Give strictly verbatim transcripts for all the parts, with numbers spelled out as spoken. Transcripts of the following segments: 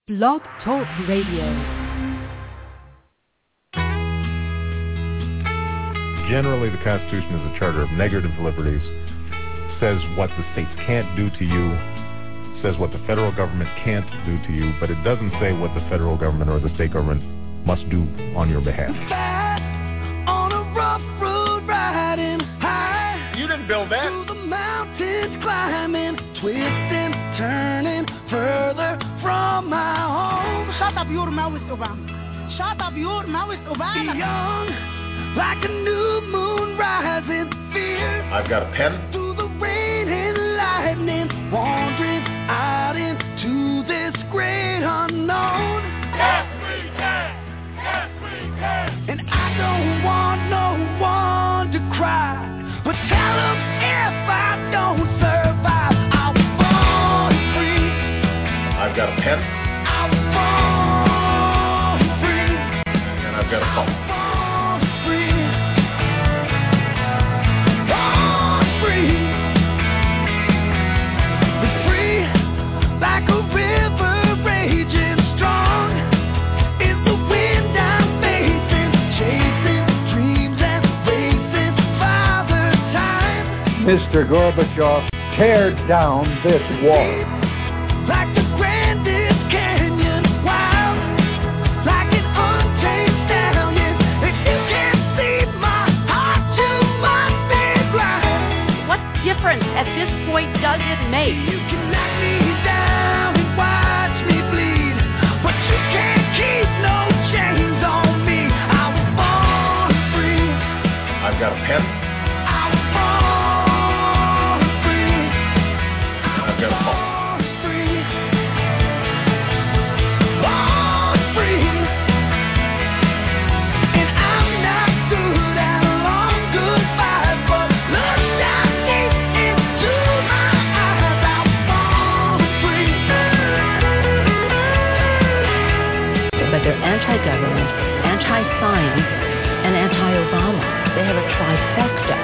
Blog Talk Radio. Generally, the Constitution is a charter of negative liberties, says what the states can't do to you, says what the federal government can't do to you, but it doesn't say what the federal government or the state government must do on your behalf. On a rough road riding high. You didn't build that. Through the mountains climbing, twisting, turning further from my home. Shut up, you're Maoist Obama. Shut up, you're Maoist Obama. Young, like a new moon rising, fierce. I've got a pen. Through the rain and lightning, wandering out into this great unknown. Yes, we can. Yes, we can. And I don't want no one to cry, but tell them if I don't survive, I was born free. I've got a pen. I was born free. And I've got a phone. Born free. Born free. But free like a river raging strong is the wind I'm facing, chasing dreams and racing Father Time. Mister Gorbachev, tear down this wall. Like the grandest canyon, wild, like an untamed stallion. If you can't see my heart, you must be blind. What difference at this point does it make? You can knock me down and watch me bleed, but you can't keep no chains on me. I was born free. I've got a pen. I was born free. And I've got a phone. They're anti-government, anti-science, and anti-Obama. They have a trifecta.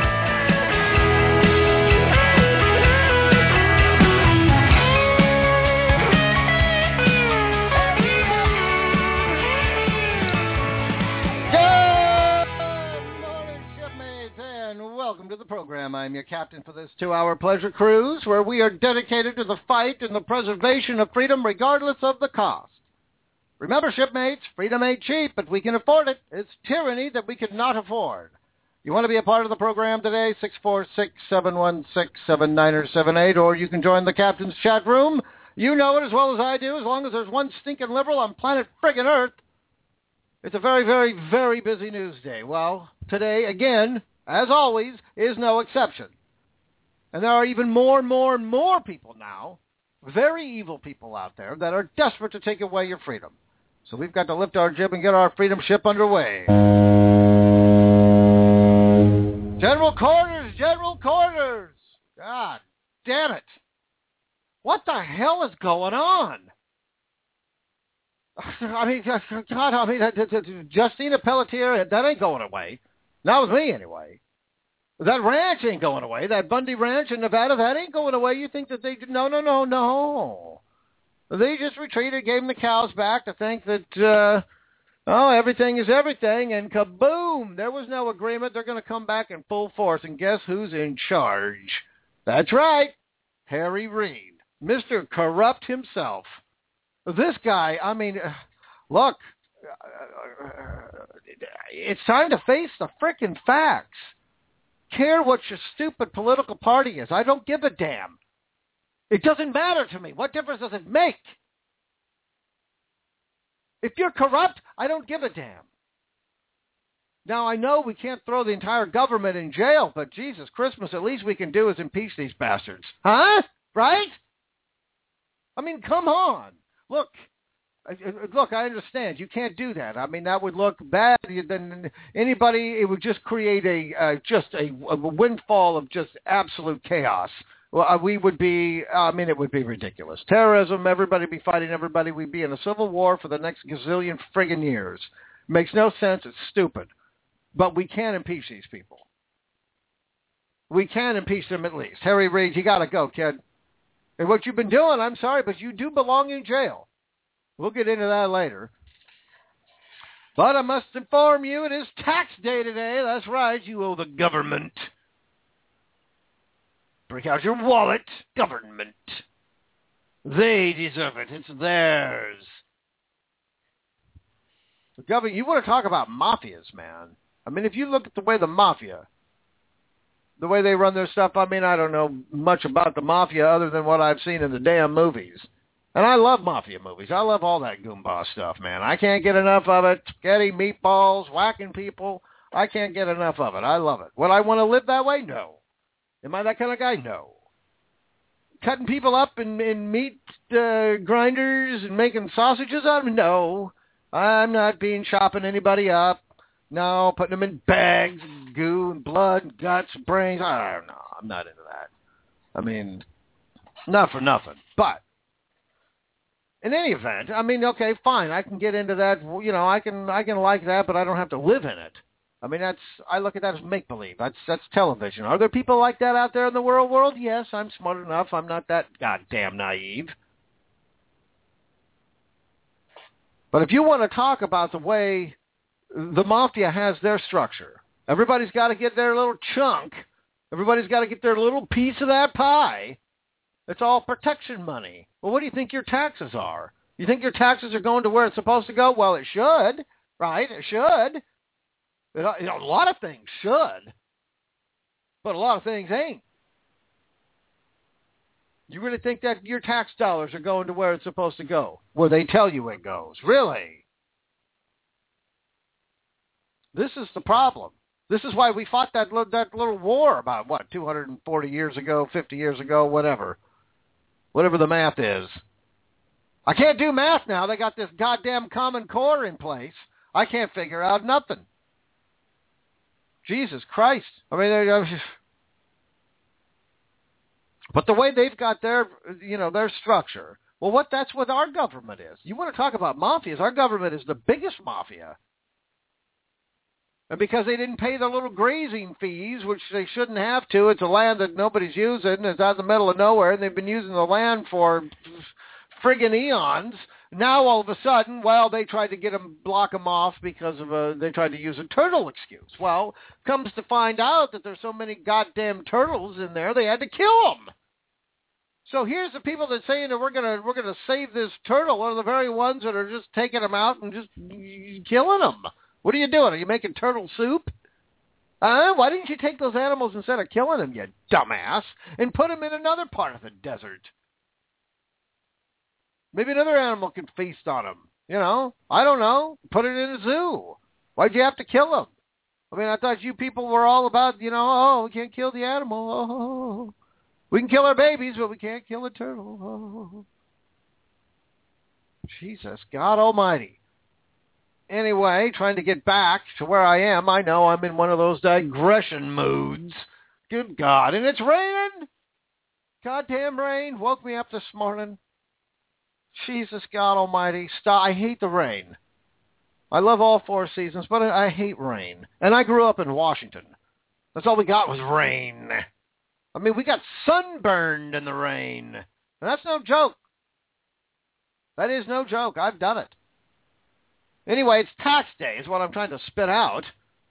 Good morning, shipmates, and welcome to the program. I'm your captain for this two-hour pleasure cruise, where we are dedicated to the fight and the preservation of freedom regardless of the cost. Remember, shipmates, freedom ain't cheap, but we can afford it. It's tyranny that we could not afford. You want to be a part of the program today? six four six, seven one six, seven nine seven eight, or you can join the captain's chat room. You know it as well as I do, as long as there's one stinking liberal on planet friggin' Earth. It's a very, very, very busy news day. Well, today, again, as always, is no exception. And there are even more and more and more people now, very evil people out there, that are desperate to take away your freedom. So we've got to lift our jib and get our freedom ship underway. General Quarters, General Quarters! God damn it. What the hell is going on? I mean, God, I mean, Justina Pelletier, that ain't going away. Not with me, anyway. That ranch ain't going away. That Bundy Ranch in Nevada, that ain't going away. You think that they... No, no, no, no. They just retreated, gave them the cows back to think that, uh, oh, everything is everything, and kaboom! There was no agreement. They're going to come back in full force, and guess who's in charge? That's right, Harry Reid, Mister Corrupt himself. This guy, I mean, uh, look, uh, it's time to face the frickin' facts. Care what your stupid political party is. I don't give a damn. It doesn't matter to me. What difference does it make? If you're corrupt, I don't give a damn. Now, I know we can't throw the entire government in jail, but Jesus Christmas, at least we can do is impeach these bastards. Huh? Right? I mean, come on. Look, look, I understand. You can't do that. I mean, that would look bad. Then anybody, it would just create a uh, just a, a windfall of just absolute chaos. Well, uh, we would be, I mean, it would be ridiculous. Terrorism, everybody be fighting everybody. We'd be in a civil war for the next gazillion friggin' years. Makes no sense. It's stupid. But we can impeach these people. We can impeach them at least. Harry Reid, you got to go, kid. And what you've been doing, I'm sorry, but you do belong in jail. We'll get into that later. But I must inform you, it is tax day today. That's right, you owe the government. Break out your wallet, government. They deserve it. It's theirs. The government, you want to talk about mafias, man. I mean, if you look at the way the mafia, the way they run their stuff, I mean, I don't know much about the mafia other than what I've seen in the damn movies. And I love mafia movies. I love all that Goomba stuff, man. I can't get enough of it. Spaghetti, meatballs, whacking people. I can't get enough of it. I love it. Would I want to live that way? No. Am I that kind of guy? No. Cutting people up in, in meat uh, grinders and making sausages out of them? No. I'm not being chopping anybody up. No, putting them in bags, and goo, and blood, and guts, and brains. I don't know. I'm not into that. I mean, not for nothing. But in any event, I mean, okay, fine. I can get into that. You know, I can I can like that, but I don't have to live in it. I mean, that's I look at that as make-believe. That's that's television. Are there people like that out there in the world world? Yes, I'm smart enough. I'm not that goddamn naive. But if you want to talk about the way the mafia has their structure, everybody's got to get their little chunk. Everybody's got to get their little piece of that pie. It's all protection money. Well, what do you think your taxes are? You think your taxes are going to where it's supposed to go? Well, it should, right? It should. It, you know, a lot of things should, but a lot of things ain't. You really think that your tax dollars are going to where it's supposed to go, where they tell you it goes? Really? This is the problem. This is why we fought that that little war about, what, two hundred forty years ago, fifty years ago, whatever. Whatever the math is. I can't do math now. They got this goddamn Common Core in place. I can't figure out nothing. Jesus Christ. I mean, they're... But the way they've got their, you know, their structure, well, what that's what our government is. You want to talk about mafias, our government is the biggest mafia. And because they didn't pay their little grazing fees, which they shouldn't have to, it's a land that nobody's using, it's out in the middle of nowhere, and they've been using the land for friggin' eons. Now, all of a sudden, well, they tried to get them, block them off because of a, they tried to use a turtle excuse. Well, comes to find out that there's so many goddamn turtles in there, they had to kill them. So here's the people that saying that we're gonna we're gonna save this turtle are the very ones that are just taking them out and just killing them. What are you doing? Are you making turtle soup? Uh, why didn't you take those animals instead of killing them, you dumbass, and put them in another part of the desert? Maybe another animal can feast on them. You know, I don't know. Put it in a zoo. Why'd you have to kill them? I mean, I thought you people were all about, you know, oh, we can't kill the animal. Oh, we can kill our babies, but we can't kill a turtle. Oh. Jesus, God almighty. Anyway, trying to get back to where I am. I know I'm in one of those digression moods. Good God. And it's raining. Goddamn rain. Woke me up this morning. Jesus, God almighty. Stop. I hate the rain. I love all four seasons, but I, I hate rain. And I grew up in Washington. That's all we got was rain. I mean, we got sunburned in the rain. And that's no joke. That is no joke. I've done it. Anyway, it's tax day is what I'm trying to spit out.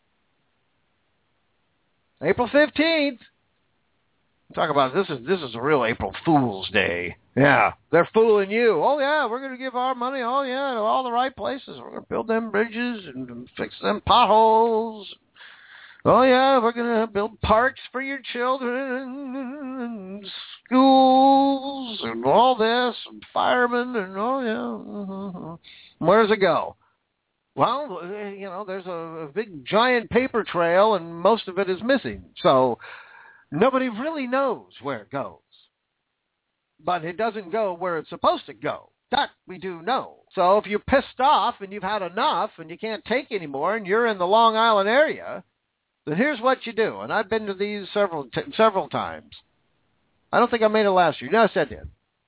April fifteenth. Talk about this is this is a real April Fool's Day. Yeah, they're fooling you. Oh, yeah, we're going to give our money, oh, yeah, to all the right places. We're going to build them bridges and fix them potholes. Oh, yeah, we're going to build parks for your children, and schools, and all this, and firemen, and oh, yeah. Where does it go? Well, you know, there's a, a big, giant paper trail, and most of it is missing. So nobody really knows where it goes. But it doesn't go where it's supposed to go. That we do know. So if you're pissed off and you've had enough and you can't take anymore and you're in the Long Island area, then here's what you do. And I've been to these several t- several times. I don't think I made it last year. No, I said I did.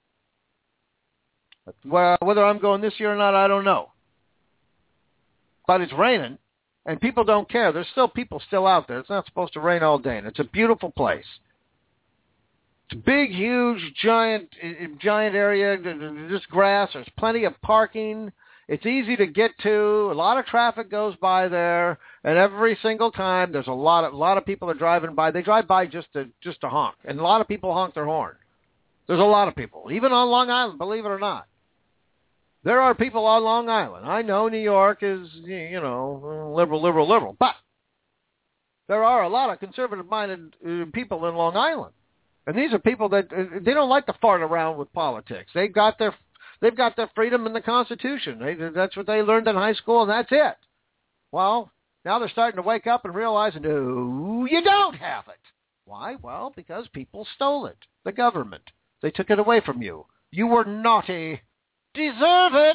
But, well, whether I'm going this year or not, I don't know. But it's raining, and people don't care. There's still people still out there. It's not supposed to rain all day, and it's a beautiful place. It's a big, huge, giant, giant area, just grass. There's plenty of parking. It's easy to get to. A lot of traffic goes by there, and every single time there's a lot of a lot of people are driving by. They drive by just to just to honk, and a lot of people honk their horn. There's a lot of people, even on Long Island, believe it or not. There are people on Long Island. I know New York is, you know, liberal, liberal, liberal, but there are a lot of conservative-minded uh, people in Long Island. And these are people that uh, they don't like to fart around with politics. They've got their they've got their freedom in the Constitution. They, that's what they learned in high school, and that's it. Well, now they're starting to wake up and realize, no, you don't have it. Why? Well, because people stole it. The government. They took it away from you. You were naughty. Deserve it.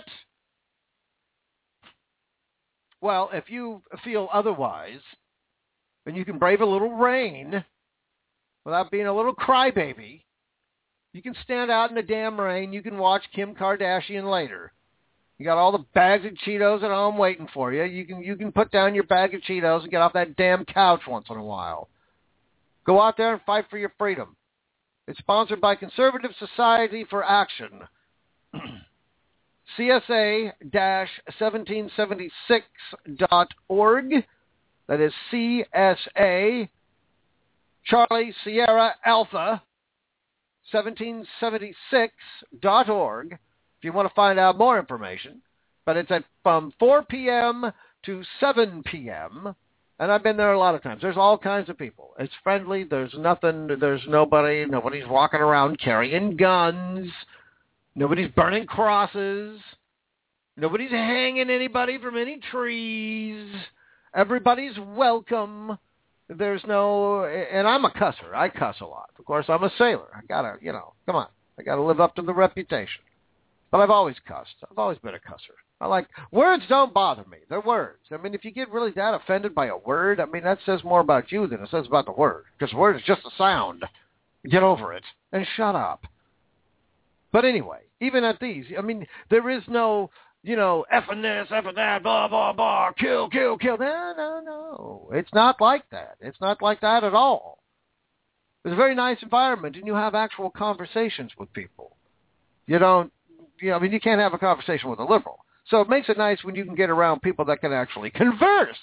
Well, if you feel otherwise, and you can brave a little rain without being a little crybaby, you can stand out in the damn rain. You can watch Kim Kardashian later. You got all the bags of Cheetos at home waiting for you. You can you can put down your bag of Cheetos and get off that damn couch once in a while. Go out there and fight for your freedom. It's sponsored by Conservative Society for Action. C S A seventeen seventy-six dot org. That is C S A, Charlie Sierra Alpha, seventeen seventy-six dot org, if you want to find out more information. But it's at from four p.m. to seven p.m., and I've been there a lot of times. There's all kinds of people. It's friendly. There's nothing. There's nobody. Nobody's walking around carrying guns. Nobody's burning crosses. Nobody's hanging anybody from any trees. Everybody's welcome. There's no, and I'm a cusser. I cuss a lot. Of course, I'm a sailor. I gotta, you know, come on. I gotta live up to the reputation. But I've always cussed. I've always been a cusser. I like, words don't bother me. They're words. I mean, if you get really that offended by a word, I mean, that says more about you than it says about the word. Because the word is just a sound. Get over it and shut up. But anyway, even at these, I mean, there is no, you know, effing this, effing that, blah, blah, blah, kill, kill, kill. No, no, no. It's not like that. It's not like that at all. It's a very nice environment, and you have actual conversations with people. You don't, you know, I mean, you can't have a conversation with a liberal. So it makes it nice when you can get around people that can actually converse.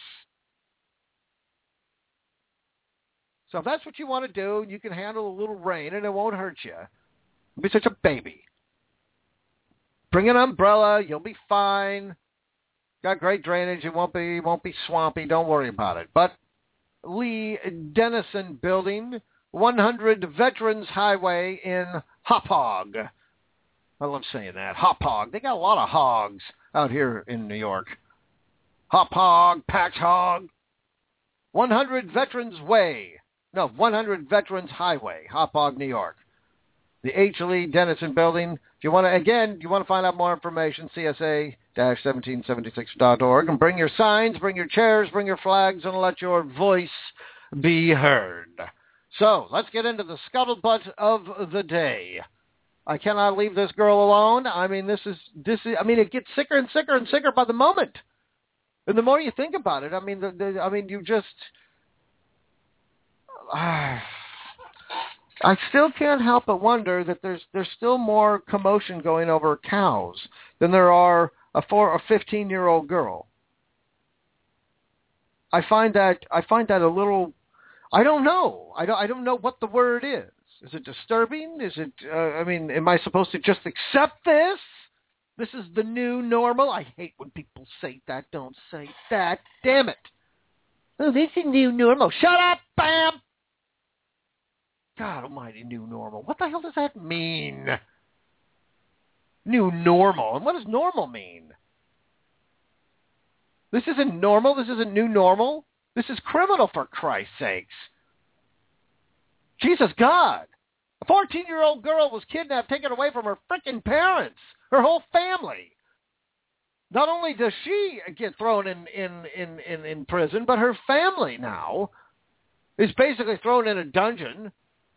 So if that's what you want to do, you can handle a little rain, and it won't hurt you. Don't be such a baby. Bring an umbrella. You'll be fine. Got great drainage. It won't be won't be swampy. Don't worry about it. But Lee Dennison Building, one hundred Veterans Highway in Hauppauge. I love saying that. Hauppauge. They got a lot of hogs out here in New York. Hauppauge, Pax Hog. one hundred Veterans Way. No, one hundred Veterans Highway, Hauppauge, New York. The H. Lee Dennison Building. If you want to, again, you want to find out more information, C S A seventeen seventy-six dot org. And bring your signs, bring your chairs, bring your flags, and let your voice be heard. So, let's get into the scuttlebutt of the day. I cannot leave this girl alone. I mean, this is, this is, I mean, it gets sicker and sicker and sicker by the moment. And the more you think about it, I mean, the, the, I mean, you just, uh, I still can't help but wonder that there's there's still more commotion going over cows than there are a four or fifteen year old girl. I find that I find that a little. I don't know. I don't. I don't know what the word is. Is it disturbing? Is it? Uh, I mean, am I supposed to just accept this? This is the new normal. I hate when people say that. Don't say that. Damn it. Oh, this is new normal. Shut up, Bam. God almighty, new normal. What the hell does that mean? New normal. And what does normal mean? This isn't normal. This isn't new normal. This is criminal, for Christ's sakes. Jesus God. A fourteen-year-old girl was kidnapped, taken away from her frickin' parents, her whole family. Not only does she get thrown in, in, in, in, in prison, but her family now is basically thrown in a dungeon.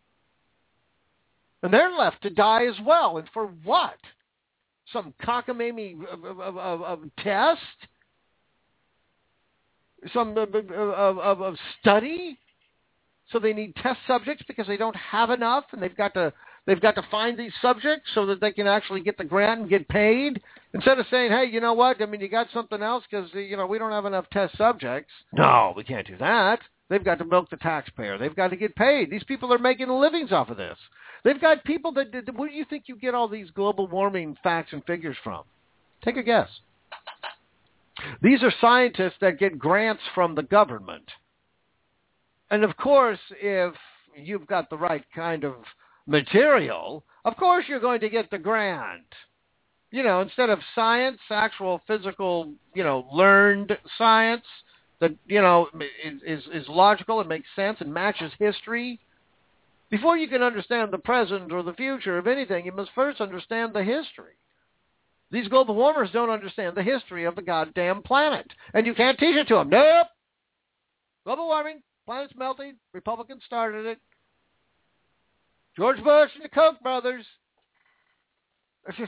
And they're left to die as well. And for what? Some cockamamie of, of, of, of test? Some of, of, of study? so they need test subjects because they don't have enough, and they've got to they've got to find these subjects so that they can actually get the grant and get paid. Instead of saying, hey, you know what? I mean, you got something else because, you know, we don't have enough test subjects. No, we can't do that. They've got to milk the taxpayer. They've got to get paid. These people are making livings off of this. They've got people that, that where do you think you get all these global warming facts and figures from? Take a guess. These are scientists that get grants from the government. And, of course, if you've got the right kind of material, of course you're going to get the grant. You know, instead of science, actual physical, you know, learned science that, you know, is, is logical and makes sense and matches history. Before you can understand the present or the future of anything, you must first understand the history. These global warmers don't understand the history of the goddamn planet. And you can't teach it to them. Nope. Global warming, planet's melting, Republicans started it. George Bush and the Koch brothers. I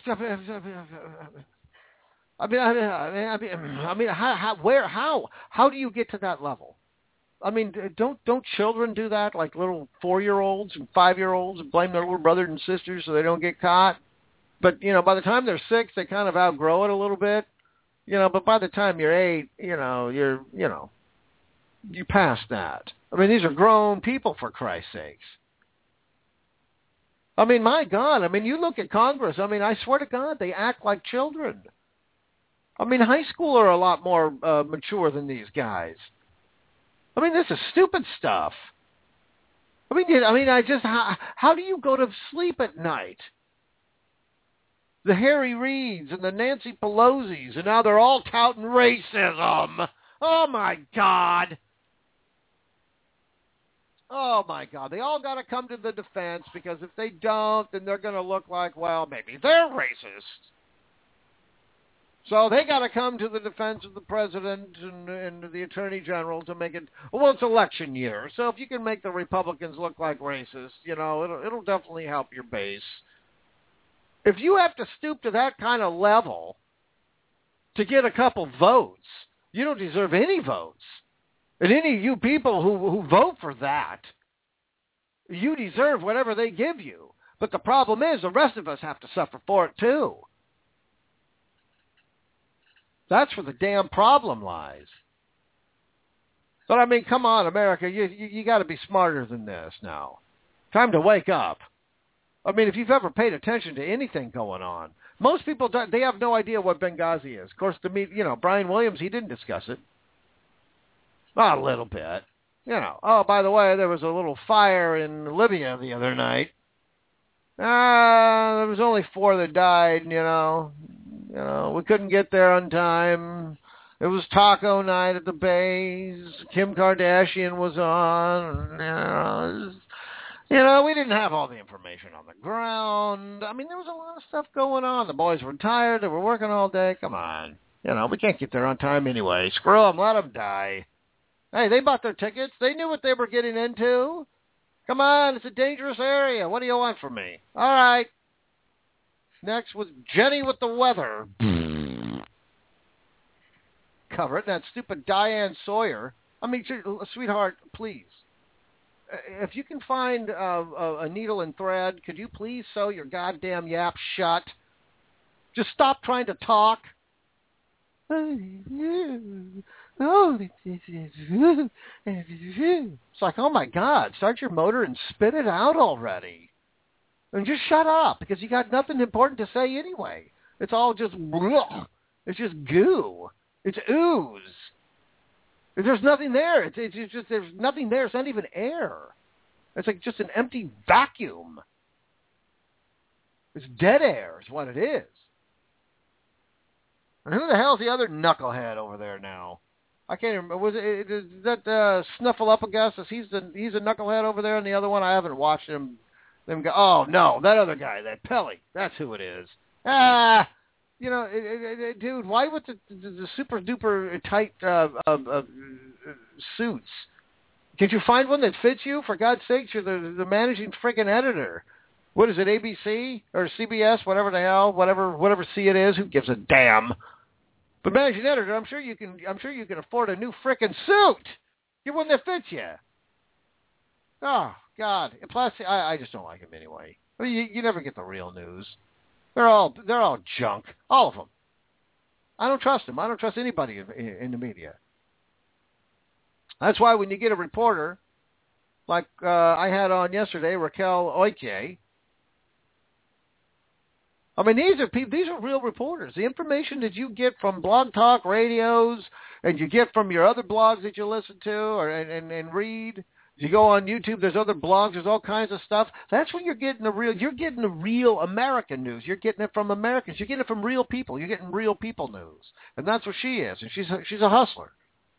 mean, I mean, I mean, I mean, how, how, where, how, how do you get to that level? I mean, don't don't children do that, like little four-year-olds and five-year-olds, and blame their little brothers and sisters so they don't get caught? But you know, by the time they're six, they kind of outgrow it a little bit, you know. But by the time you're eight, you know, you're, you know, you past that. I mean, these are grown people, for Christ's sakes. I mean, my God, I mean, you look at Congress, I mean, I swear to God, they act like children. I mean, high school are a lot more uh, mature than these guys. I mean, this is stupid stuff. I mean, I mean, I just, how, how do you go to sleep at night? The Harry Reids and the Nancy Pelosi's, and now they're all touting racism. Oh, my God. Oh, my God. They all got to come to the defense, because if they don't, then they're going to look like, well, maybe they're racist. So they got to come to the defense of the president and, and the attorney general to make it, well, it's election year. So if you can make the Republicans look like racists, you know, it'll, it'll definitely help your base. If you have to stoop to that kind of level to get a couple votes, you don't deserve any votes. And any of you people who, who vote for that, you deserve whatever they give you. But the problem is the rest of us have to suffer for it too. That's where the damn problem lies. But I mean, come on, America, you you, you got to be smarter than this now. Time to wake up. I mean, if you've ever paid attention to anything going on, most people don't, they have no idea what Benghazi is. Of course, to me, you know, Brian Williams, he didn't discuss it. Well, a little bit. You know, oh, by the way, there was a little fire in Libya the other night. Ah, uh, there was only four that died, you know. You know, we couldn't get there on time. It was taco night at the base. Kim Kardashian was on. You know, was, you know, we didn't have all the information on the ground. I mean, there was a lot of stuff going on. The boys were tired. They were working all day. Come on. You know, we can't get there on time anyway. Screw them. Let them die. Hey, they bought their tickets. They knew what they were getting into. Come on. It's a dangerous area. What do you want from me? All right. Next was Jenny with the weather. Cover it. That stupid Diane Sawyer. I mean, sweetheart, please. If you can find uh, a needle and thread, could you please sew your goddamn yap shut? Just stop trying to talk. It's like, oh my God, start your motor and spit it out already. And just shut up, because you got nothing important to say anyway. It's all just, bleh. It's just goo. It's ooze. There's nothing there. It's, it's just, there's nothing there. It's not even air. It's like just an empty vacuum. It's dead air is what it is. And who the hell's the other knucklehead over there now? I can't remember. Was it, is that uh, Snuffleupagus? He's the he's a knucklehead over there, and the other one I haven't watched him. Them go. Oh no, that other guy, that Pelly. That's who it is. Ah, you know, it, it, it, dude. Why with the, the, the super duper tight uh, uh, uh, suits? Did you find one that fits you? For God's sakes, you're the the managing freaking editor. What is it, A B C or C B S, whatever the hell, whatever whatever C it is? Who gives a damn? But managing editor, I'm sure you can. I'm sure you can afford a new frickin' suit. Get one that fits you. Oh, God. Plus, I, I just don't like him anyway. I mean, you, you never get the real news. They're all they're all junk, all of them. I don't trust them. I don't trust anybody in, in, in the media. That's why when you get a reporter, like uh, I had on yesterday, Raquel Oike. I mean, these are people, these are real reporters. The information that you get from Blog Talk radios and you get from your other blogs that you listen to or and, and, and read. You go on YouTube, there's other blogs, there's all kinds of stuff. That's when you're getting the real, you're getting the real American news. You're getting it from Americans. You're getting it from real people. You're getting real people news. And that's what she is. And she's a, she's a hustler.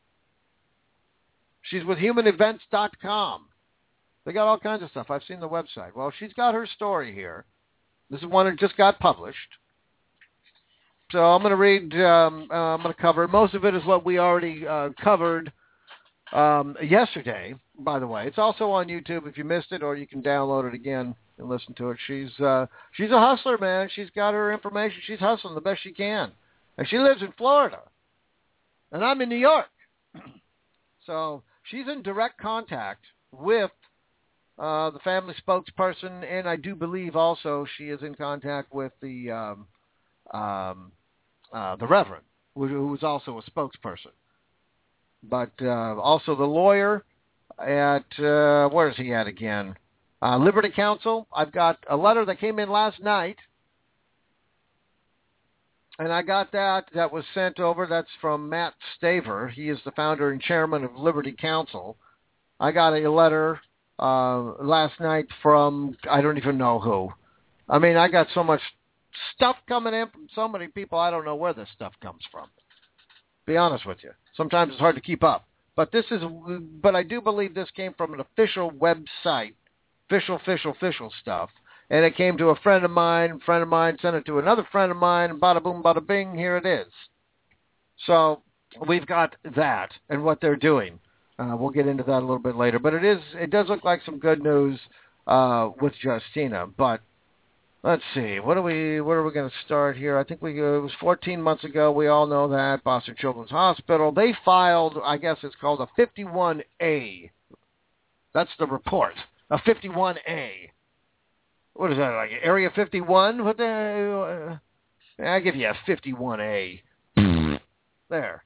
She's with human events dot com. They got all kinds of stuff. I've seen the website. Well, she's got her story here. This is one that just got published. So I'm going to read, um, uh, I'm going to cover, most of it is what we already uh, covered um, yesterday, by the way. It's also on YouTube if you missed it, or you can download it again and listen to it. She's uh, she's a hustler, man. She's got her information. She's hustling the best she can. And she lives in Florida. And I'm in New York. So she's in direct contact with uh, the family spokesperson, and I do believe also she is in contact with the um, um, uh, the Reverend, who is also a spokesperson. But uh, also the lawyer at, uh, where is he at again? Uh, Liberty Counsel. I've got a letter that came in last night, and I got that. That was sent over. That's from Matt Staver. He is the founder and chairman of Liberty Counsel. I got a letter uh, last night from, I don't even know who. I mean, I got so much stuff coming in from so many people, I don't know where this stuff comes from. Be honest with you. Sometimes it's hard to keep up. But this is, but I do believe this came from an official website, official, official, official stuff. And it came to a friend of mine, a friend of mine sent it to another friend of mine, and bada boom, bada bing, here it is. So we've got that and what they're doing. Uh, we'll get into that a little bit later. But it is, it does look like some good news uh, with Justina. But let's see, what are we, what are we going to start here? I think we, uh, it was fourteen months ago. We all know that Boston Children's Hospital, they filed, I guess it's called a fifty-one A. That's the report, a fifty-one A. What is that, like Area fifty-one? What the? Uh, I give you a fifty-one A. There.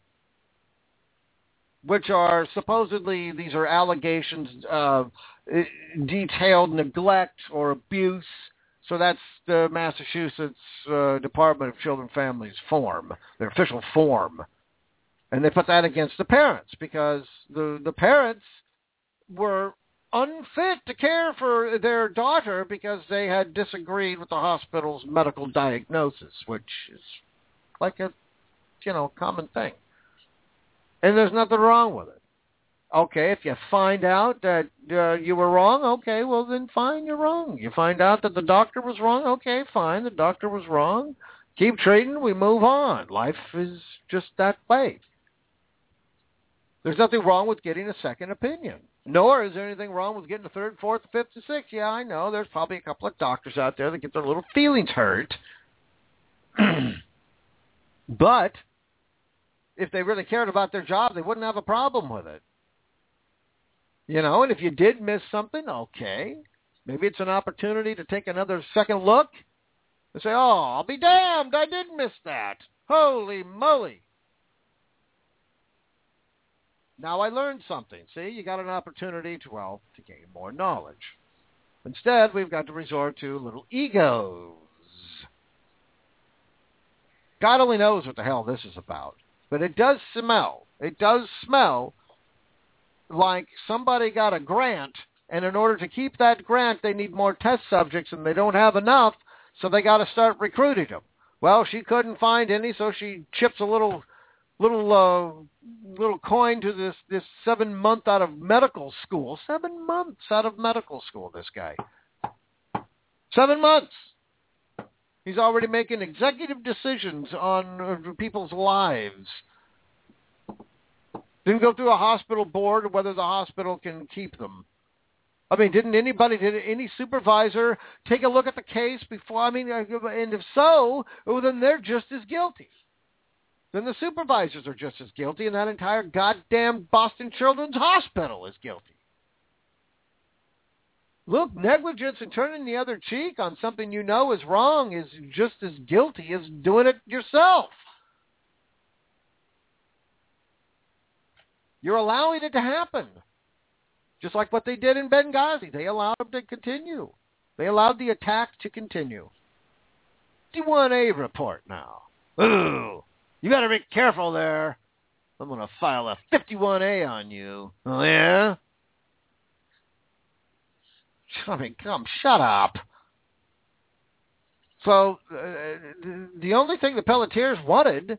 Which are supposedly, these are allegations of detailed neglect or abuse. So that's the Massachusetts uh, Department of Children and Families form, their official form. And they put that against the parents because the, the parents were unfit to care for their daughter because they had disagreed with the hospital's medical diagnosis, which is like a, you know, common thing. And there's nothing wrong with it. Okay, if you find out that uh, you were wrong, okay, well then fine, you're wrong. You find out that the doctor was wrong, okay, fine, the doctor was wrong. Keep treating, we move on. Life is just that way. There's nothing wrong with getting a second opinion. Nor is there anything wrong with getting a third, fourth, fifth, and sixth. Yeah, I know. There's probably a couple of doctors out there that get their little feelings hurt. But if they really cared about their job, they wouldn't have a problem with it. You know, and if you did miss something, okay. Maybe it's an opportunity to take another second look and say, oh, I'll be damned, I did miss that. Holy moly. Now I learned something. See, you got an opportunity to, well, to gain more knowledge. Instead, we've got to resort to little egos. God only knows what the hell this is about. But it does smell. It does smell like somebody got a grant, and in order to keep that grant, they need more test subjects, and they don't have enough, so they got to start recruiting them. Well, she couldn't find any, so she chips a little little uh, little coin to this, this seven month out of medical school. Seven months out of medical school, this guy. Seven months. He's already making executive decisions on uh, people's lives. Didn't go through a hospital board whether the hospital can keep them. I mean, didn't anybody, did any supervisor take a look at the case before? I mean, and if so, well, then they're just as guilty. Then the supervisors are just as guilty, and that entire goddamn Boston Children's Hospital is guilty. Look, negligence and turning the other cheek on something you know is wrong is just as guilty as doing it yourself. You're allowing it to happen. Just like what they did in Benghazi. They allowed them to continue. They allowed the attack to continue. fifty-one A report now. Ooh, you got to be careful there. I'm going to file a fifty-one A on you. Oh, yeah? I mean, come, shut up. So, uh, the only thing the Pelletiers wanted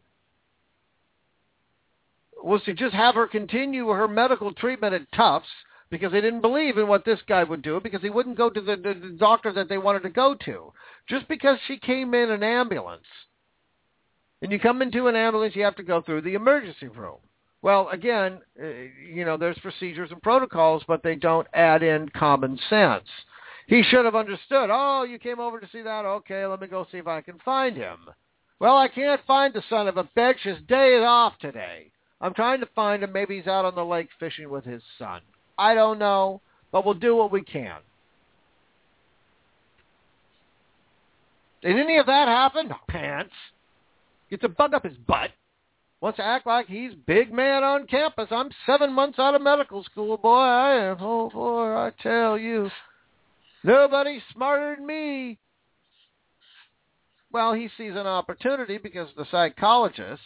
was to just have her continue her medical treatment at Tufts because they didn't believe in what this guy would do, because he wouldn't go to the, the, the doctor that they wanted to go to. Just because she came in an ambulance. And you come into an ambulance, you have to go through the emergency room. Well, again, uh, you know, there's procedures and protocols, but they don't add in common sense. He should have understood, oh, you came over to see that? Okay, let me go see if I can find him. Well, I can't find the son of a bitch. His day is off today. I'm trying to find him. Maybe he's out on the lake fishing with his son. I don't know, but we'll do what we can. Did any of that happen? No, pants. Gets a bug up his butt. Wants to act like he's big man on campus. I'm seven months out of medical school, boy. I am. Oh, boy, I tell you. Nobody's smarter than me. Well, he sees an opportunity because the psychologist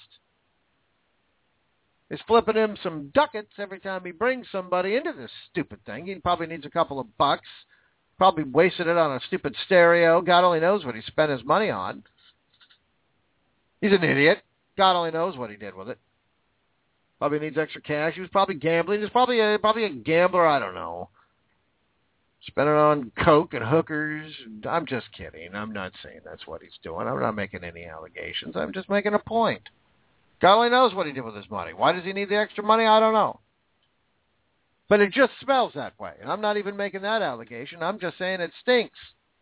is flipping him some ducats every time he brings somebody into this stupid thing. He probably needs a couple of bucks. Probably wasted it on a stupid stereo. God only knows what he spent his money on. He's an idiot. God only knows what he did with it. Probably needs extra cash. He was probably gambling. He's probably a, probably a gambler. I don't know. Spent it on coke and hookers. I'm just kidding. I'm not saying that's what he's doing. I'm not making any allegations. I'm just making a point. God only knows what he did with his money. Why does he need the extra money? I don't know. But it just smells that way. And I'm not even making that allegation. I'm just saying it stinks.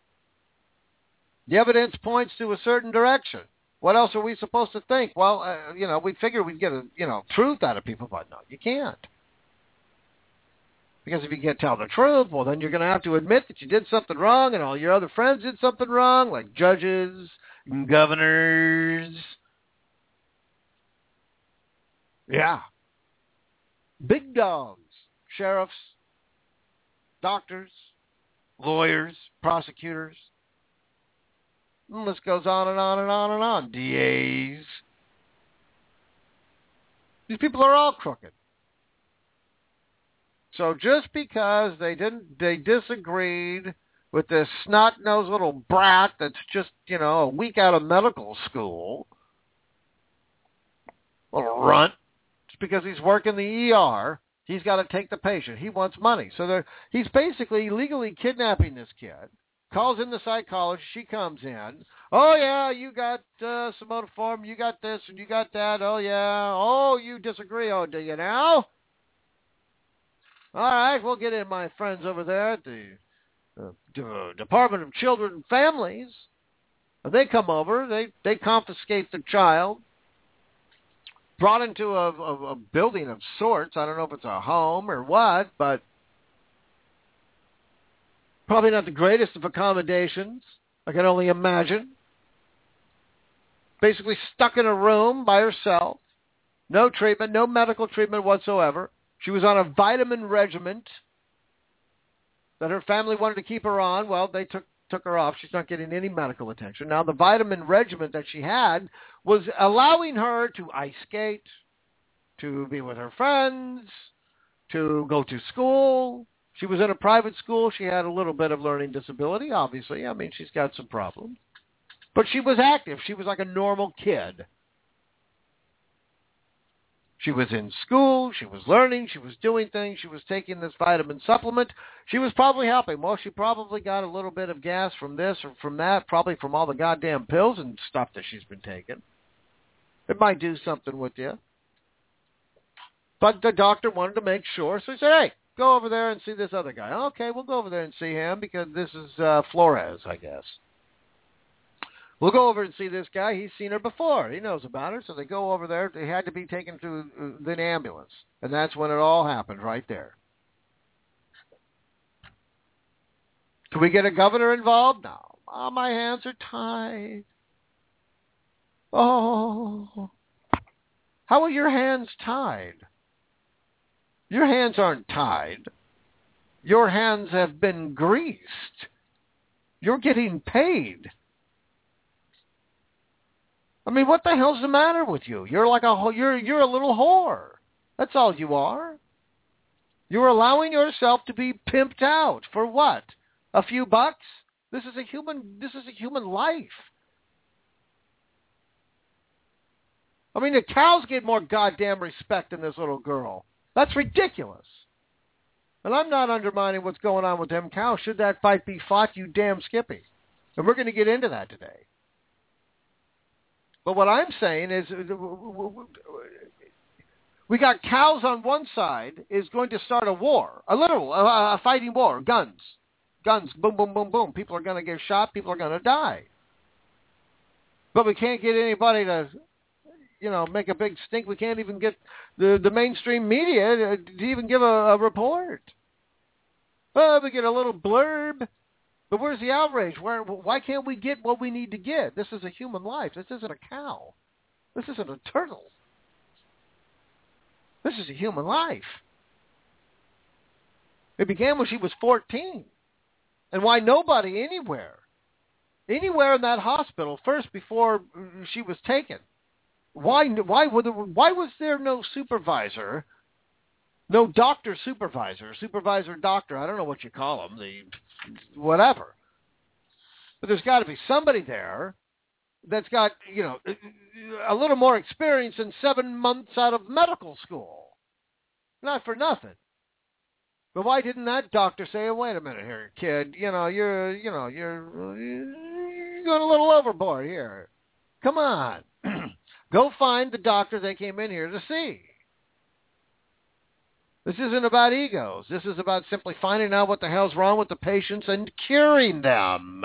The evidence points to a certain direction. What else are we supposed to think? Well, uh, you know, we figure we'd get a, you know, truth out of people, but no, you can't. Because if you can't tell the truth, well, then you're going to have to admit that you did something wrong and all your other friends did something wrong, like judges and governors. Yeah. Big dogs. Sheriffs, doctors, lawyers, prosecutors. The list goes on and on and on and on. D As. These people are all crooked. So just because they didn't, they disagreed with this snot-nosed little brat that's just, you know, a week out of medical school, little runt, just because he's working the E R, he's got to take the patient. He wants money. So they're, he's basically illegally kidnapping this kid. Calls in the psychologist. She comes in. Oh, yeah, you got uh, somatoform. You got this and you got that. Oh, yeah. Oh, you disagree. Oh, do you now? All right, we'll get in my friends over there at the uh, D- Department of Children and Families. They come over. They, they confiscate the child. Brought into a, a, a building of sorts. I don't know if it's a home or what, but probably not the greatest of accommodations. I can only imagine. Basically stuck in a room by herself. No treatment, no medical treatment whatsoever. She was on a vitamin regimen that her family wanted to keep her on. Well, they took took her off. She's not getting any medical attention. Now, the vitamin regimen that she had was allowing her to ice skate, to be with her friends, to go to school. She was in a private school. She had a little bit of learning disability, obviously. I mean, she's got some problems. But she was active. She was like a normal kid. She was in school. She was learning. She was doing things. She was taking this vitamin supplement. She was probably helping. Well, she probably got a little bit of gas from this or from that, probably from all the goddamn pills and stuff that she's been taking. It might do something with you. But the doctor wanted to make sure, so he said, hey, go over there and see this other guy. Okay, we'll go over there and see him because this is uh, Flores, I guess. We'll go over and see this guy. He's seen her before. He knows about her. So they go over there. They had to be taken to uh, the ambulance. And that's when it all happened right there. Can we get a governor involved? No. Oh, my hands are tied. Oh. How are your hands tied? Your hands aren't tied. Your hands have been greased. You're getting paid. I mean, what the hell's the matter with you? You're like a you're you're a little whore. That's all you are. You're allowing yourself to be pimped out for what? A few bucks? This is a human this is a human life. I mean, the cows get more goddamn respect than this little girl. That's ridiculous. And I'm not undermining what's going on with them cows. Should that fight be fought, you damn Skippy. And we're going to get into that today. But what I'm saying is we got cows on one side is going to start a war, a literal, a, a fighting war, guns. Guns, boom, boom, boom, boom. People are going to get shot. People are going to die. But we can't get anybody to, you know, make a big stink. We can't even get the, the mainstream media to, to even give a, a report. Oh, we get a little blurb. But where's the outrage? Where? Why can't we get what we need to get? This is a human life. This isn't a cow. This isn't a turtle. This is a human life. It began when she was fourteen. And why nobody anywhere, anywhere in that hospital first before she was taken, why why were there, why was there no supervisor, no doctor supervisor, supervisor doctor, I don't know what you call them, the whatever. But there's got to be somebody there that's got, you know, a little more experience than seven months out of medical school. Not for nothing. But why didn't that doctor say, oh, wait a minute here, kid, you know, you're, you know, you're, you're going a little overboard here. Come on. Go find the doctor they came in here to see. This isn't about egos. This is about simply finding out what the hell's wrong with the patients and curing them.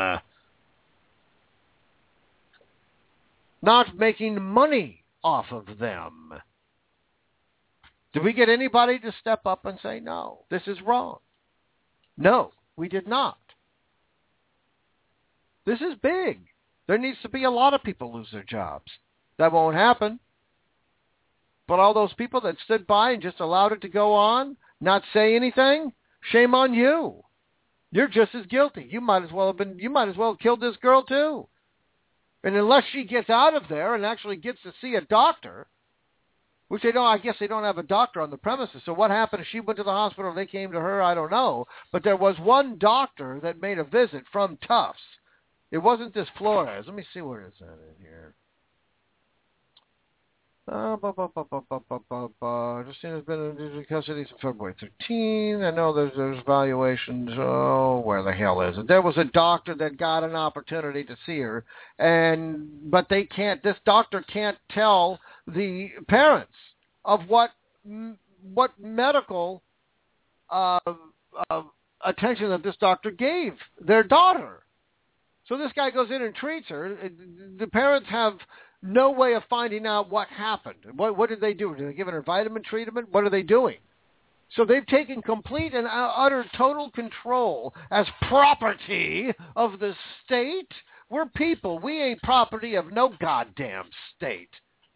Not making money off of them. Did we get anybody to step up and say, no, this is wrong? No, we did not. This is big. There needs to be a lot of people lose their jobs. That won't happen. But all those people that stood by and just allowed it to go on, not say anything, shame on you. You're just as guilty. You might as well have been, you might as well have killed this girl too. And unless she gets out of there and actually gets to see a doctor, which they don't, I guess they don't have a doctor on the premises. So what happened if she went to the hospital and they came to her? I don't know. But there was one doctor that made a visit from Tufts. It wasn't this Flores. Let me see where it's at in here. Uh, bu- bu- bu- bu- bu- bu- bu- bu- Justina's been in custody since February thirteenth. I know there's there's evaluations. Oh, where the hell is it? There was a doctor that got an opportunity to see her, and but they can't. This doctor can't tell the parents of what what medical uh, uh, attention that this doctor gave their daughter. So this guy goes in and treats her. The parents have no way of finding out what happened. What, what did they do? Did they give her vitamin treatment? What are they doing? So they've taken complete and utter total control as property of the state. We're people. We ain't property of no goddamn state.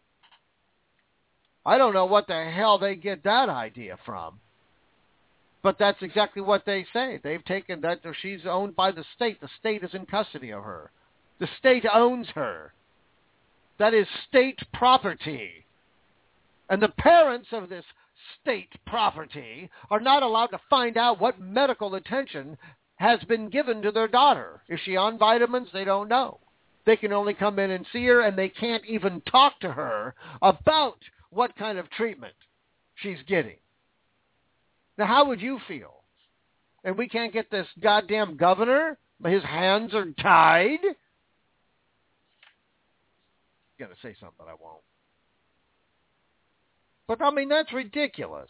I don't know what the hell they get that idea from. But that's exactly what they say. They've taken that she's owned by the state. The state is in custody of her. The state owns her. That is state property. And the parents of this state property are not allowed to find out what medical attention has been given to their daughter. Is she on vitamins? They don't know. They can only come in and see her, and they can't even talk to her about what kind of treatment she's getting. Now, how would you feel? And we can't get this goddamn governor? His hands are tied? I'm going to say something, but I won't. But, I mean, that's ridiculous.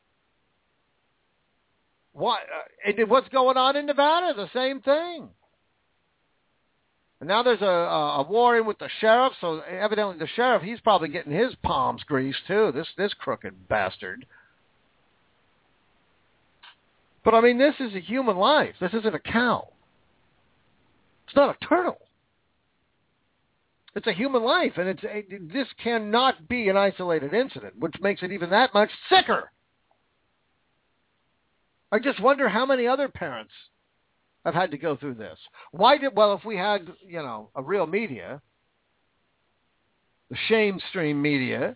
What, uh, and what's going on in Nevada? The same thing. And now there's a, a, a war in with the sheriff, so evidently the sheriff, he's probably getting his palms greased, too, this, this crooked bastard. But, I mean, this is a human life. This isn't a cow. It's not a turtle. It's a human life, and it's a, this cannot be an isolated incident, which makes it even that much sicker. I just wonder how many other parents have had to go through this. Why did, well, if we had, you know, a real media, the shame stream media,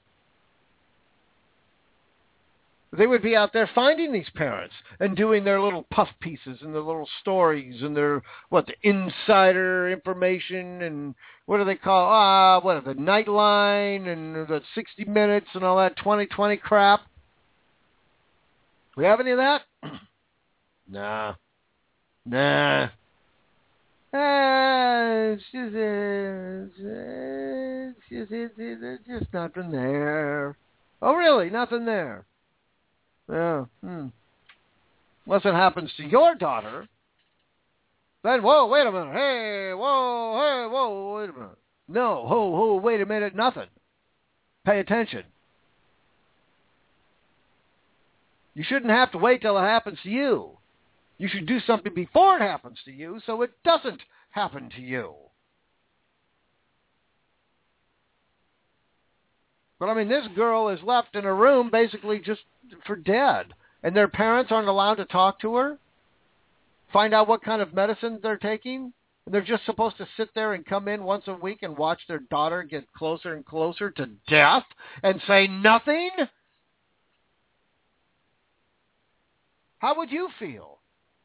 they would be out there finding these parents and doing their little puff pieces and their little stories and their, what, the insider information and what do they call, ah, what, the Nightline and the sixty minutes and all that twenty twenty crap. We have any of that? Nah. Nah. Ah, it's just, it's just, it's, it's just nothing there. Oh, really? Nothing there. Yeah. Hmm. Unless it happens to your daughter, then, whoa, wait a minute. Hey, whoa, hey, whoa, wait a minute. No, ho, ho, wait a minute, nothing. Pay attention. You shouldn't have to wait till it happens to you. You should do something before it happens to you so it doesn't happen to you. But, I mean, this girl is left in a room basically just for dead. And their parents aren't allowed to talk to her, find out what kind of medicine they're taking. And they're just supposed to sit there and come in once a week and watch their daughter get closer and closer to death and say nothing? How would you feel?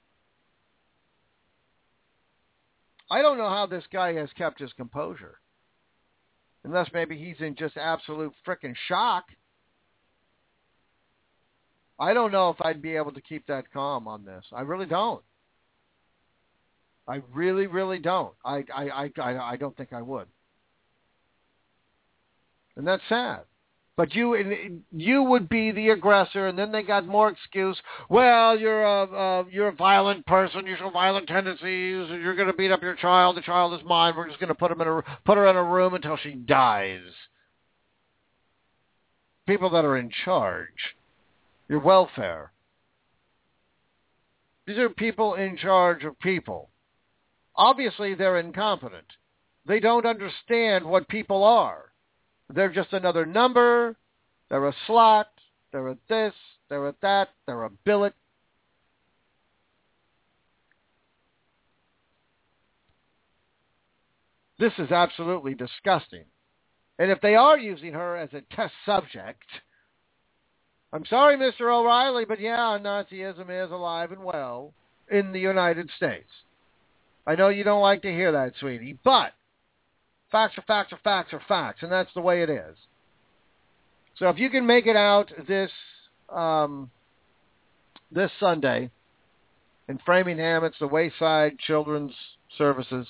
I don't know how this guy has kept his composure. Unless maybe he's in just absolute frickin' shock. I don't know if I'd be able to keep that calm on this. I really don't. I really, really don't. I, I, I, I, I don't think I would. And that's sad. But you, you would be the aggressor, and then they got more excuse. Well, you're a, uh, you're a violent person. You show violent tendencies, and you're going to beat up your child. The child is mine. We're just going to put him in a, put her in a room until she dies. People that are in charge, your welfare. These are people in charge of people. Obviously, they're incompetent. They don't understand what people are. They're just another number. They're a slot. They're a this. They're a that. They're a billet. This is absolutely disgusting. And if they are using her as a test subject, I'm sorry, Mister O'Reilly, but yeah, Nazism is alive and well in the United States. I know you don't like to hear that, sweetie, but facts are facts are facts are facts, and that's the way it is. So if you can make it out this um, this Sunday in Framingham, it's the Wayside Children's Services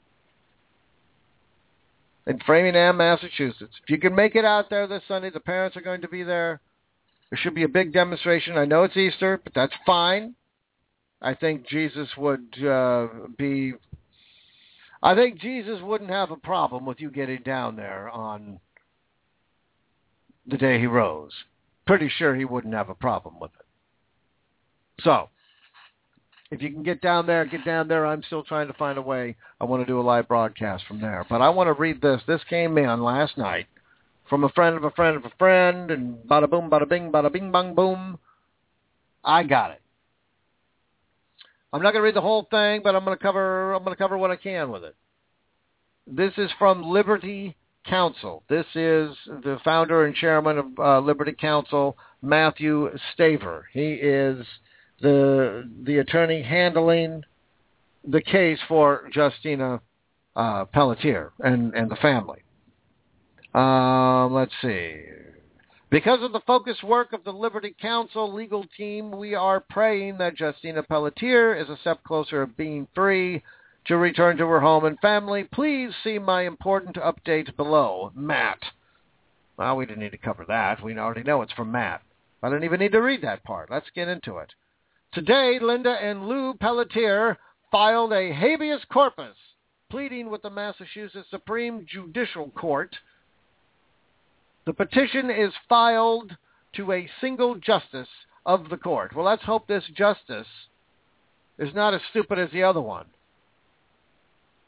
in Framingham, Massachusetts. If you can make it out there this Sunday, the parents are going to be there. There should be a big demonstration. I know it's Easter, but that's fine. I think Jesus would uh, be... I think Jesus wouldn't have a problem with you getting down there on the day he rose. Pretty sure he wouldn't have a problem with it. So, if you can get down there, get down there. I'm still trying to find a way. I want to do a live broadcast from there. But I want to read this. This came in last night from a friend of a friend of a friend, and bada boom, bada bing, bada bing, bang, boom. I got it. I'm not going to read the whole thing, but I'm going to cover I'm going to cover what I can with it. This is from Liberty Counsel. This is the founder and chairman of uh, Liberty Counsel, Matthew Staver. He is the the attorney handling the case for Justina uh, Pelletier and, and the family. Um, let's see. Because of the focused work of the Liberty Counsel legal team, we are praying that Justina Pelletier is a step closer of being free to return to her home and family. Please see my important update below. Matt. Well, we didn't need to cover that. We already know it's from Matt. I don't even need to read that part. Let's get into it. Today, Linda and Lou Pelletier filed a habeas corpus, pleading with the Massachusetts Supreme Judicial Court. The petition is filed to a single justice of the court. Well, let's hope this justice is not as stupid as the other one.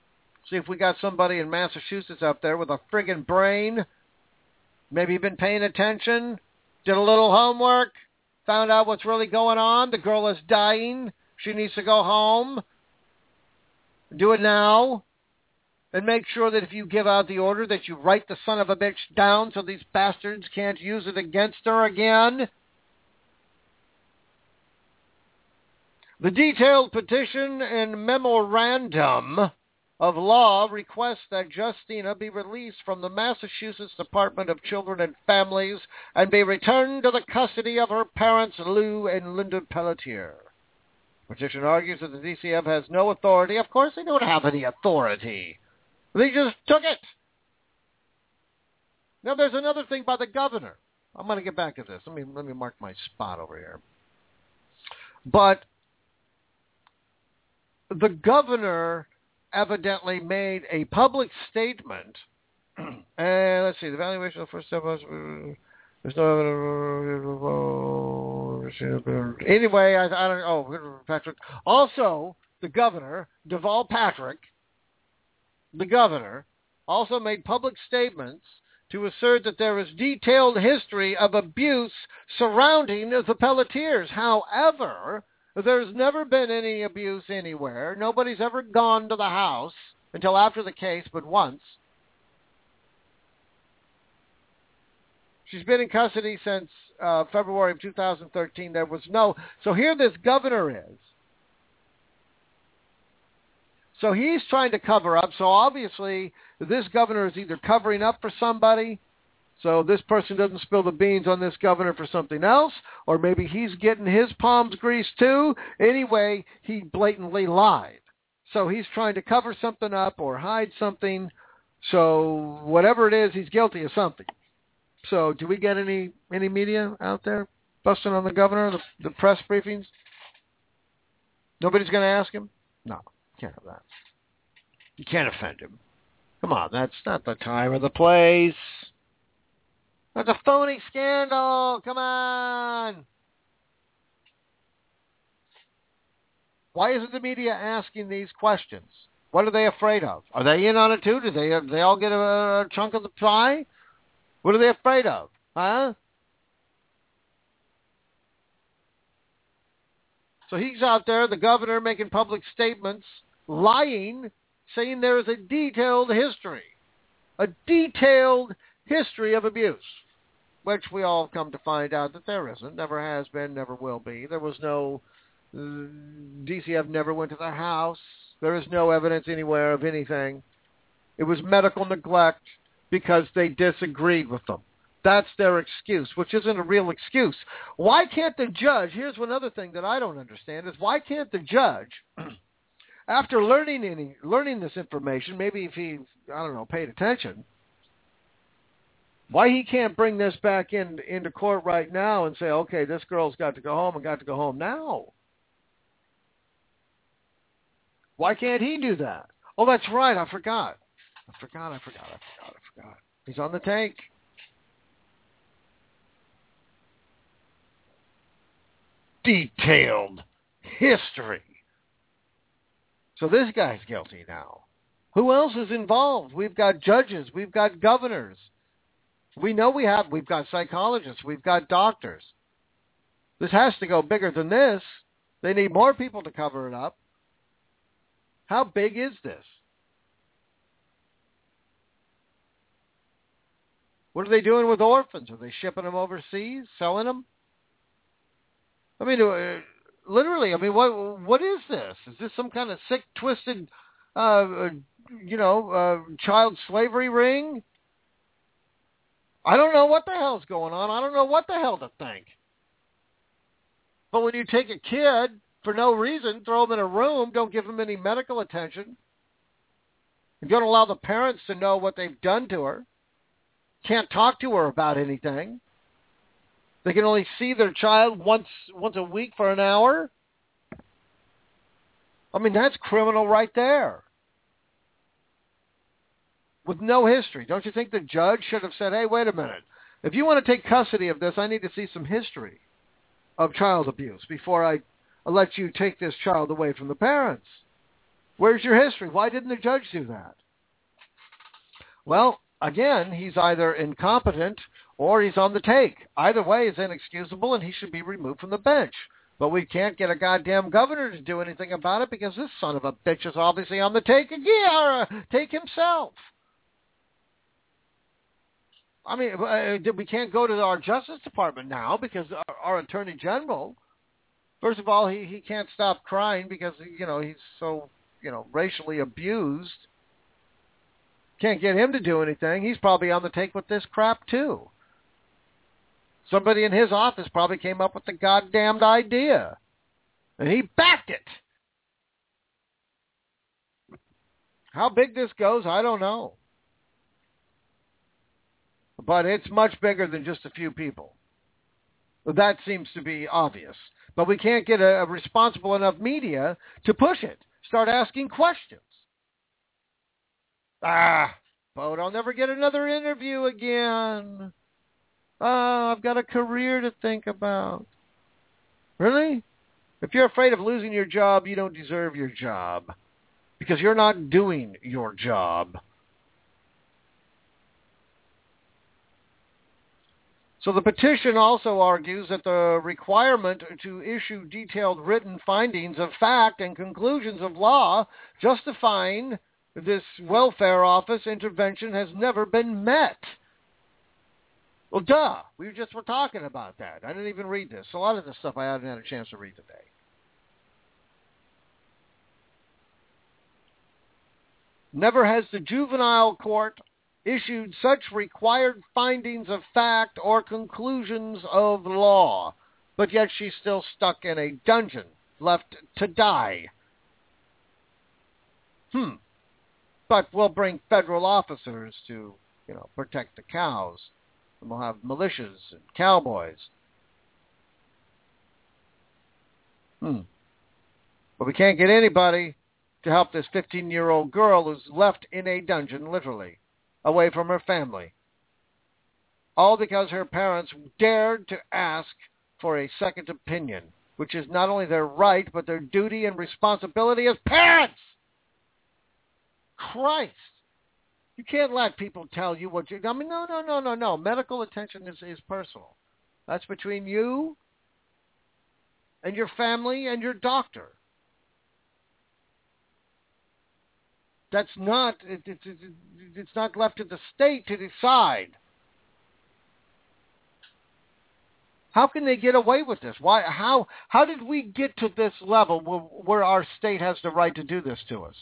See if we got somebody in Massachusetts out there with a friggin' brain. Maybe been paying attention, did a little homework, found out what's really going on. The girl is dying. She needs to go home. Do it now. And make sure that if you give out the order that you write the son of a bitch down so these bastards can't use it against her again. The detailed petition and memorandum of law requests that Justina be released from the Massachusetts Department of Children and Families and be returned to the custody of her parents, Lou and Linda Pelletier. Petition argues that the D C F has no authority. Of course they don't have any authority. They just took it. Now there's another thing by the governor. I'm going to get back to this. Let me let me mark my spot over here. But the governor evidently made a public statement, and let's see, the valuation of the first step was, there's no, anyway, I, I don't know, oh, Patrick. Also, the governor, Deval Patrick, the governor, also made public statements to assert that there is detailed history of abuse surrounding the Pelletiers. However, there's never been any abuse anywhere. Nobody's ever gone to the house until after the case, but once. She's been in custody since uh, February of two thousand thirteen. There was no... So here this governor is. So he's trying to cover up. So obviously this governor is either covering up for somebody, so this person doesn't spill the beans on this governor for something else, or maybe he's getting his palms greased too. Anyway, he blatantly lied. So he's trying to cover something up or hide something. So whatever it is, he's guilty of something. So do we get any, any media out there busting on the governor, the, the press briefings? Nobody's going to ask him? No, can't have that. You can't offend him. Come on, that's not the time or the place. That's a phony scandal. Come on. Why isn't the media asking these questions? What are they afraid of? Are they in on it too? Do they, do they all get a, a chunk of the pie? What are they afraid of? Huh? So he's out there, the governor, making public statements, lying, saying there is a detailed history. A detailed history of abuse. Which we all come to find out that there isn't, never has been, never will be. There was no, uh, D C F never went to the house. There is no evidence anywhere of anything. It was medical neglect because they disagreed with them. That's their excuse, which isn't a real excuse. Why can't the judge, here's another thing that I don't understand, is why can't the judge, after learning any, learning this information, maybe if he, I don't know, paid attention, why he can't bring this back in, into court right now and say, okay, this girl's got to go home and got to go home now? Why can't he do that? Oh, that's right. I forgot. I forgot, I forgot, I forgot, I forgot. He's on the take. Detailed history. So this guy's guilty now. Who else is involved? We've got judges. We've got governors. We know we have, we've got psychologists, we've got doctors. This has to go bigger than this. They need more people to cover it up. How big is this? What are they doing with orphans? Are they shipping them overseas, selling them? I mean, uh, literally, I mean, what what is this? Is this some kind of sick, twisted, uh, you know, uh, child slavery ring? I don't know what the hell's going on. I don't know what the hell to think. But when you take a kid for no reason, throw them in a room, don't give them any medical attention, you don't allow the parents to know what they've done to her, can't talk to her about anything, they can only see their child once once a week for an hour. I mean, that's criminal right there. With no history. Don't you think the judge should have said, hey, wait a minute. If you want to take custody of this, I need to see some history of child abuse before I let you take this child away from the parents. Where's your history? Why didn't the judge do that? Well, again, he's either incompetent or he's on the take. Either way is inexcusable, and he should be removed from the bench. But we can't get a goddamn governor to do anything about it because this son of a bitch is obviously on the take again, or uh, take himself. I mean, uh, we can't go to our Justice Department now because our, our Attorney General, first of all, he, he can't stop crying because, you know, he's so, you know, racially abused. Can't get him to do anything. He's probably on the take with this crap, too. Somebody in his office probably came up with the goddamned idea. And he backed it. How big this goes, I don't know. But it's much bigger than just a few people. That seems to be obvious. But we can't get a, a responsible enough media to push it. Start asking questions. Ah, but I'll never get another interview again. Oh, I've got a career to think about. Really? If you're afraid of losing your job, you don't deserve your job. Because you're not doing your job. So the petition also argues that the requirement to issue detailed written findings of fact and conclusions of law justifying this welfare office intervention has never been met. Well, duh. We just were talking about that. I didn't even read this. A lot of this stuff I haven't had a chance to read today. Never has the juvenile court issued such required findings of fact or conclusions of law, but yet she's still stuck in a dungeon, left to die. Hmm. But we'll bring federal officers to, you know, protect the cows. And we'll have militias and cowboys. Hmm. But we can't get anybody to help this fifteen-year-old girl who's left in a dungeon, literally, away from her family. All because her parents dared to ask for a second opinion, which is not only their right, but their duty and responsibility as parents. Christ. You can't let people tell you what you... I mean, no, no, no, no, no. Medical attention is, is personal. That's between you and your family and your doctor. That's not... It, it, it, it's not left to the state to decide. How can they get away with this? Why? How? How did we get to this level where, where our state has the right to do this to us?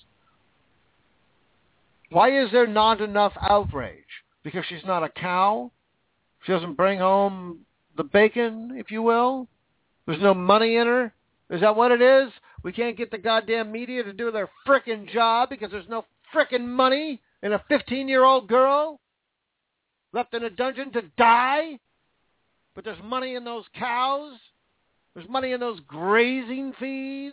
Why is there not enough outrage? Because she's not a cow? She doesn't bring home the bacon, if you will? There's no money in her? Is that what it is? We can't get the goddamn media to do their frickin' job because there's no frickin' money in a fifteen-year-old girl left in a dungeon to die? But there's money in those cows? There's money in those grazing fees?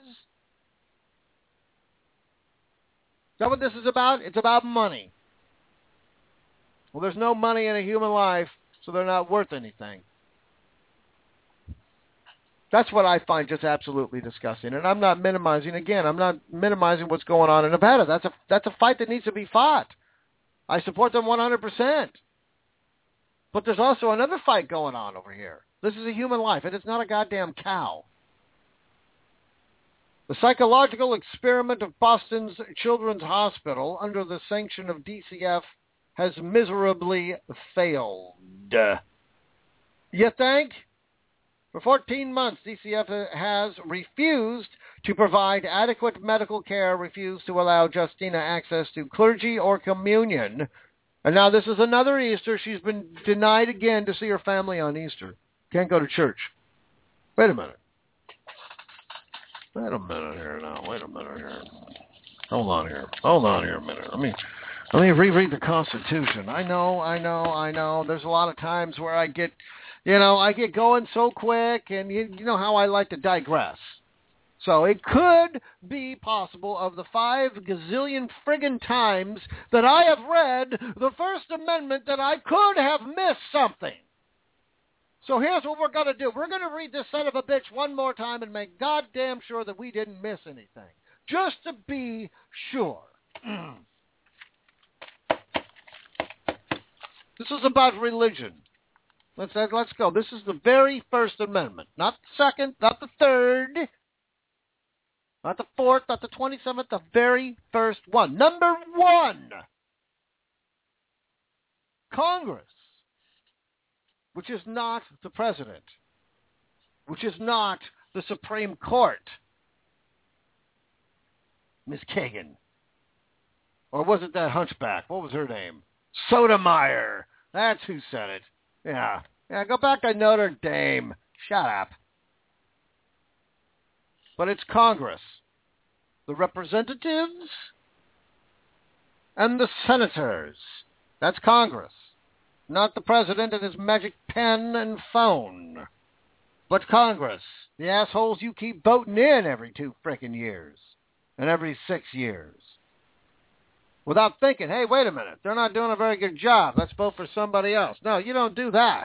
Is that what this is about? It's about money. Well, there's no money in a human life, so they're not worth anything. That's what I find just absolutely disgusting. And I'm not minimizing, again, I'm not minimizing what's going on in Nevada. That's a, that's a fight that needs to be fought. I support them one hundred percent. But there's also another fight going on over here. This is a human life, and it's not a goddamn cow. The psychological experiment of Boston's Children's Hospital, under the sanction of D C F, has miserably failed. You think? For fourteen months, D C F has refused to provide adequate medical care, refused to allow Justina access to clergy or communion. And now this is another Easter. She's been denied again to see her family on Easter. Can't go to church. Wait a minute. Wait a minute here now. Wait a minute here. Hold on here. Hold on here a minute. Let me let me reread the Constitution. I know, I know, I know. There's a lot of times where I get, you know, I get going so quick, and you, you know how I like to digress. So it could be possible of the five gazillion friggin' times that I have read the First Amendment that I could have missed something. So here's what we're going to do. We're going to read this son of a bitch one more time and make goddamn sure that we didn't miss anything. just to be sure. This is about religion. Let's let's go. This is the very First Amendment, not the second, not the third, not the fourth, not the twenty-seventh, the very first one. Number one, Congress, which is not the president, which is not the Supreme Court, Miss Kagan. Or was it that hunchback? What was her name? Sotomayor. That's who said it. Yeah. Yeah, go back to Notre Dame. Shut up. But it's Congress. The representatives and the senators. That's Congress. Not the president and his magic pen and phone. But Congress. The assholes you keep voting in every two frickin' years. And every six years. Without thinking, hey, wait a minute, they're not doing a very good job. Let's vote for somebody else. No, you don't do that.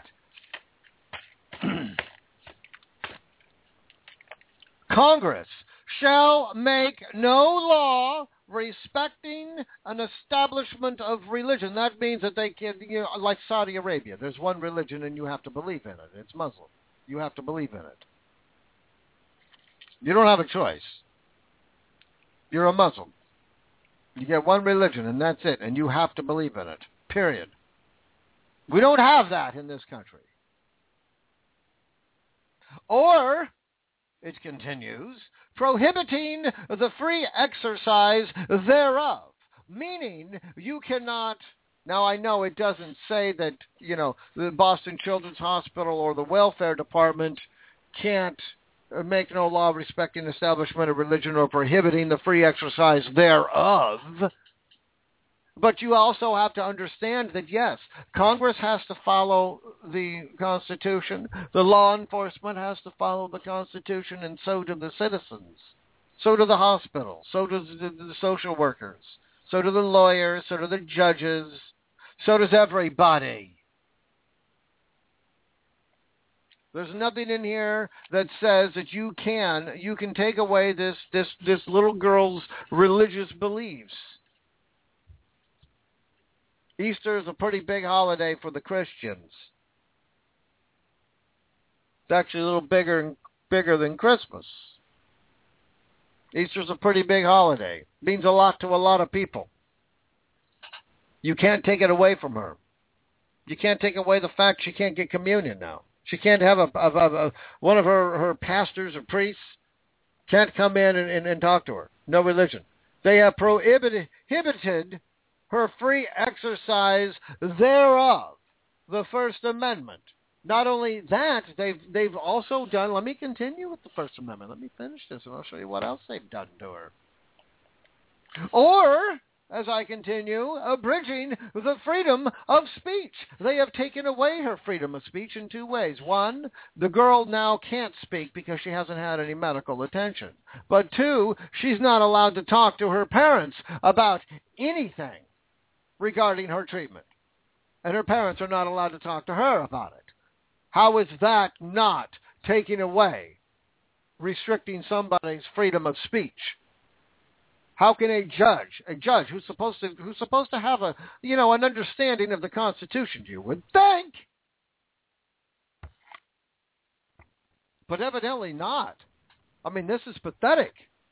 Congress shall make no law respecting an establishment of religion. That means that they can, you know, like Saudi Arabia, there's one religion and you have to believe in it. It's Muslim. You have to believe in it. You don't have a choice. You're a Muslim. You get one religion, and that's it, and you have to believe in it, period. We don't have that in this country. Or, it continues, prohibiting the free exercise thereof, meaning you cannot... Now, I know it doesn't say that, you know, the Boston Children's Hospital or the Welfare Department can't make no law respecting establishment of religion or prohibiting the free exercise thereof. But you also have to understand that, yes, Congress has to follow the Constitution. The law enforcement has to follow the Constitution, and so do the citizens. So do the hospitals. So do the, the social workers. So do the lawyers. So do the judges. So does everybody. There's nothing in here that says that you can you can take away this this this little girl's religious beliefs. Easter is a pretty big holiday for the Christians. It's actually a little bigger bigger than Christmas. Easter's a pretty big holiday. It means a lot to a lot of people. You can't take it away from her. You can't take away the fact she can't get communion now. She can't have a, a, a, a one of her, her pastors or priests can't come in and, and, and talk to her. No religion. They have prohibited, prohibited her free exercise thereof, the First Amendment. Not only that, they've they've also done. Let me continue with the First Amendment. Let me finish this, and I'll show you what else they've done to her. Or, as I continue, abridging the freedom of speech. They have taken away her freedom of speech in two ways. One, the girl now can't speak because she hasn't had any medical attention. But two, she's not allowed to talk to her parents about anything regarding her treatment. And her parents are not allowed to talk to her about it. How is that not taking away, restricting somebody's freedom of speech? How can a judge, a judge who's supposed to who's supposed to have a you know an understanding of the Constitution, you would think, but evidently not. I mean, this is pathetic.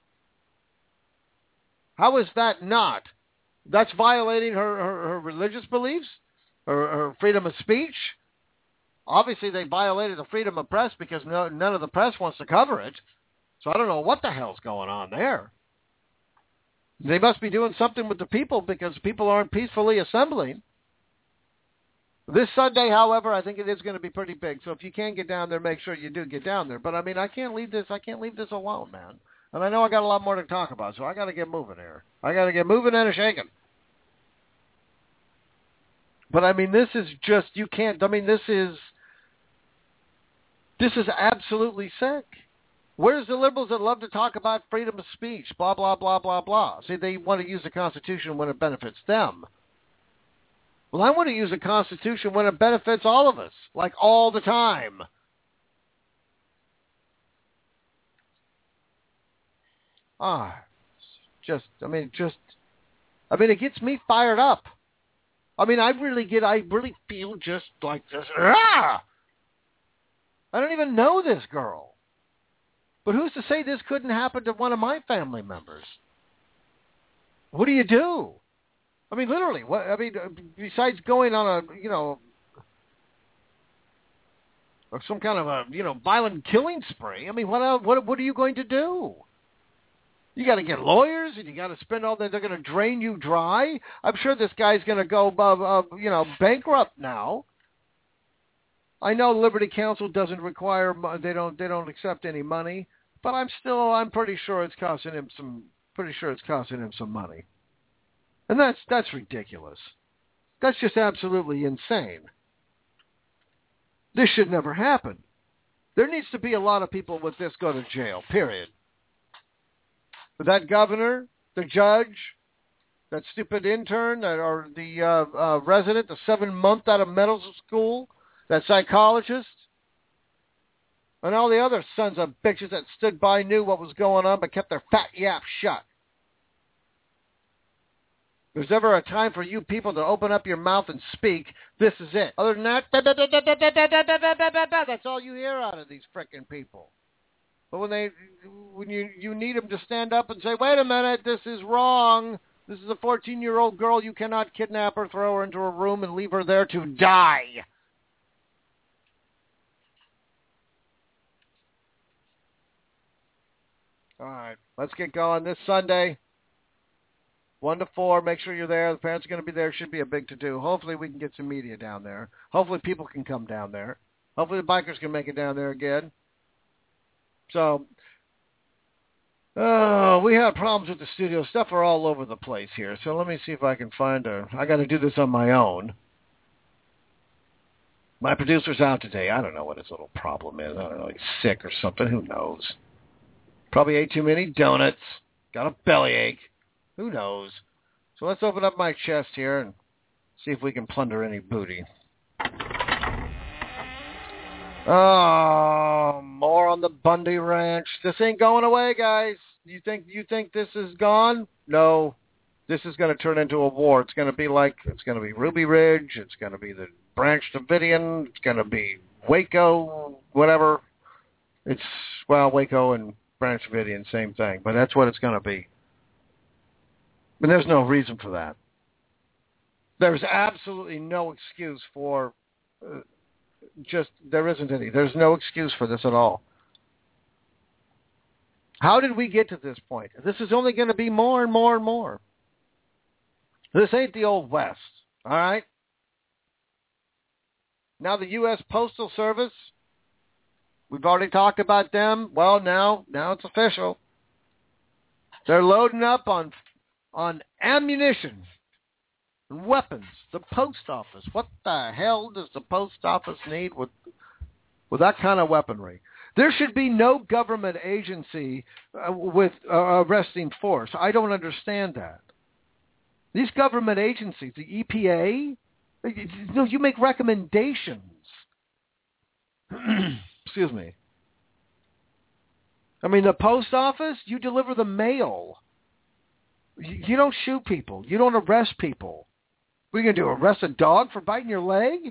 How is that not? That's violating her, her, her religious beliefs, her, her freedom of speech. Obviously, they violated the freedom of press because no, none of the press wants to cover it. So I don't know what the hell's going on there. They must be doing something with the people because people aren't peacefully assembling. This Sunday, however, I think it is going to be pretty big. So if you can get down there, make sure you do get down there. But I mean, I can't leave this. I can't leave this alone, man. And I know I got a lot more to talk about, so I got to get moving here. I got to get moving and a shaking. But I mean, this is just you can't. I mean, this is this is absolutely sick. Where's the liberals that love to talk about freedom of speech, blah, blah, blah, blah, blah? See, they want to use the Constitution when it benefits them. Well, I want to use the Constitution when it benefits all of us, like all the time. Ah, just, I mean, just, I mean, it gets me fired up. I mean, I really get, I really feel just like this. Ah! I don't even know this girl. But who's to say this couldn't happen to one of my family members? What do you do? I mean, literally, what, I mean, besides going on a, you know, or some kind of a, you know, violent killing spree, I mean, what else, what, what are you going to do? You got to get lawyers, and you got to spend all that. They're going to drain you dry. I'm sure this guy's going to go, uh, uh, you know, bankrupt now. I know Liberty Counsel doesn't require, they don't, they don't accept any money, but I'm still, I'm pretty sure it's costing him some, pretty sure it's costing him some money, and that's that's ridiculous. That's just absolutely insane. This should never happen. There needs to be a lot of people with this go to jail. Period. But that governor, the judge, that stupid intern, that, or the uh, uh, resident, the seven-month out of medical school, that psychologist, and all the other sons of bitches that stood by, knew what was going on, but kept their fat yap shut. If there's ever a time for you people to open up your mouth and speak, this is it. Other than that, that's all you hear out of these frickin' people. But when they, when you, you need them to stand up and say, wait a minute, this is wrong. This is a fourteen-year-old girl. You cannot kidnap her, throw her into a room, and leave her there to die. All right, let's get going this Sunday. One to four, make sure you're there. The parents are going to be there. Should be a big to-do. Hopefully we can get some media down there. Hopefully people can come down there. Hopefully the bikers can make it down there again. So, uh, we have problems with the studio. Stuff are all over the place here. So let me see if I can find a... I got to do this on my own. My producer's out today. I don't know what his little problem is. I don't know. He's sick or something. Who knows? Probably ate too many donuts. Got a bellyache. Who knows? So let's open up my chest here and see if we can plunder any booty. Oh, more on the Bundy Ranch. This ain't going away, guys. You think you think this is gone? No. This is going to turn into a war. It's going to be like, it's going to be Ruby Ridge. It's going to be the Branch Davidian. It's going to be Waco, whatever. It's, well, Waco and Branch Davidian, same thing. But that's what it's going to be. And there's no reason for that. There's absolutely no excuse for, uh, just, there isn't any. There's no excuse for this at all. How did we get to this point? This is only going to be more and more and more. This ain't the old West, all right? Now the U S Postal Service, we've already talked about them. Well, now, now it's official. They're loading up on on ammunition and weapons. The post office. What the hell does the post office need with with that kind of weaponry? There should be no government agency uh, with uh, arresting force. I don't understand that. These government agencies, the E P A, you know, you make recommendations. Excuse me. I mean, the post office, you deliver the mail. You don't shoot people. You don't arrest people. What are you going to do, arrest a dog for biting your leg?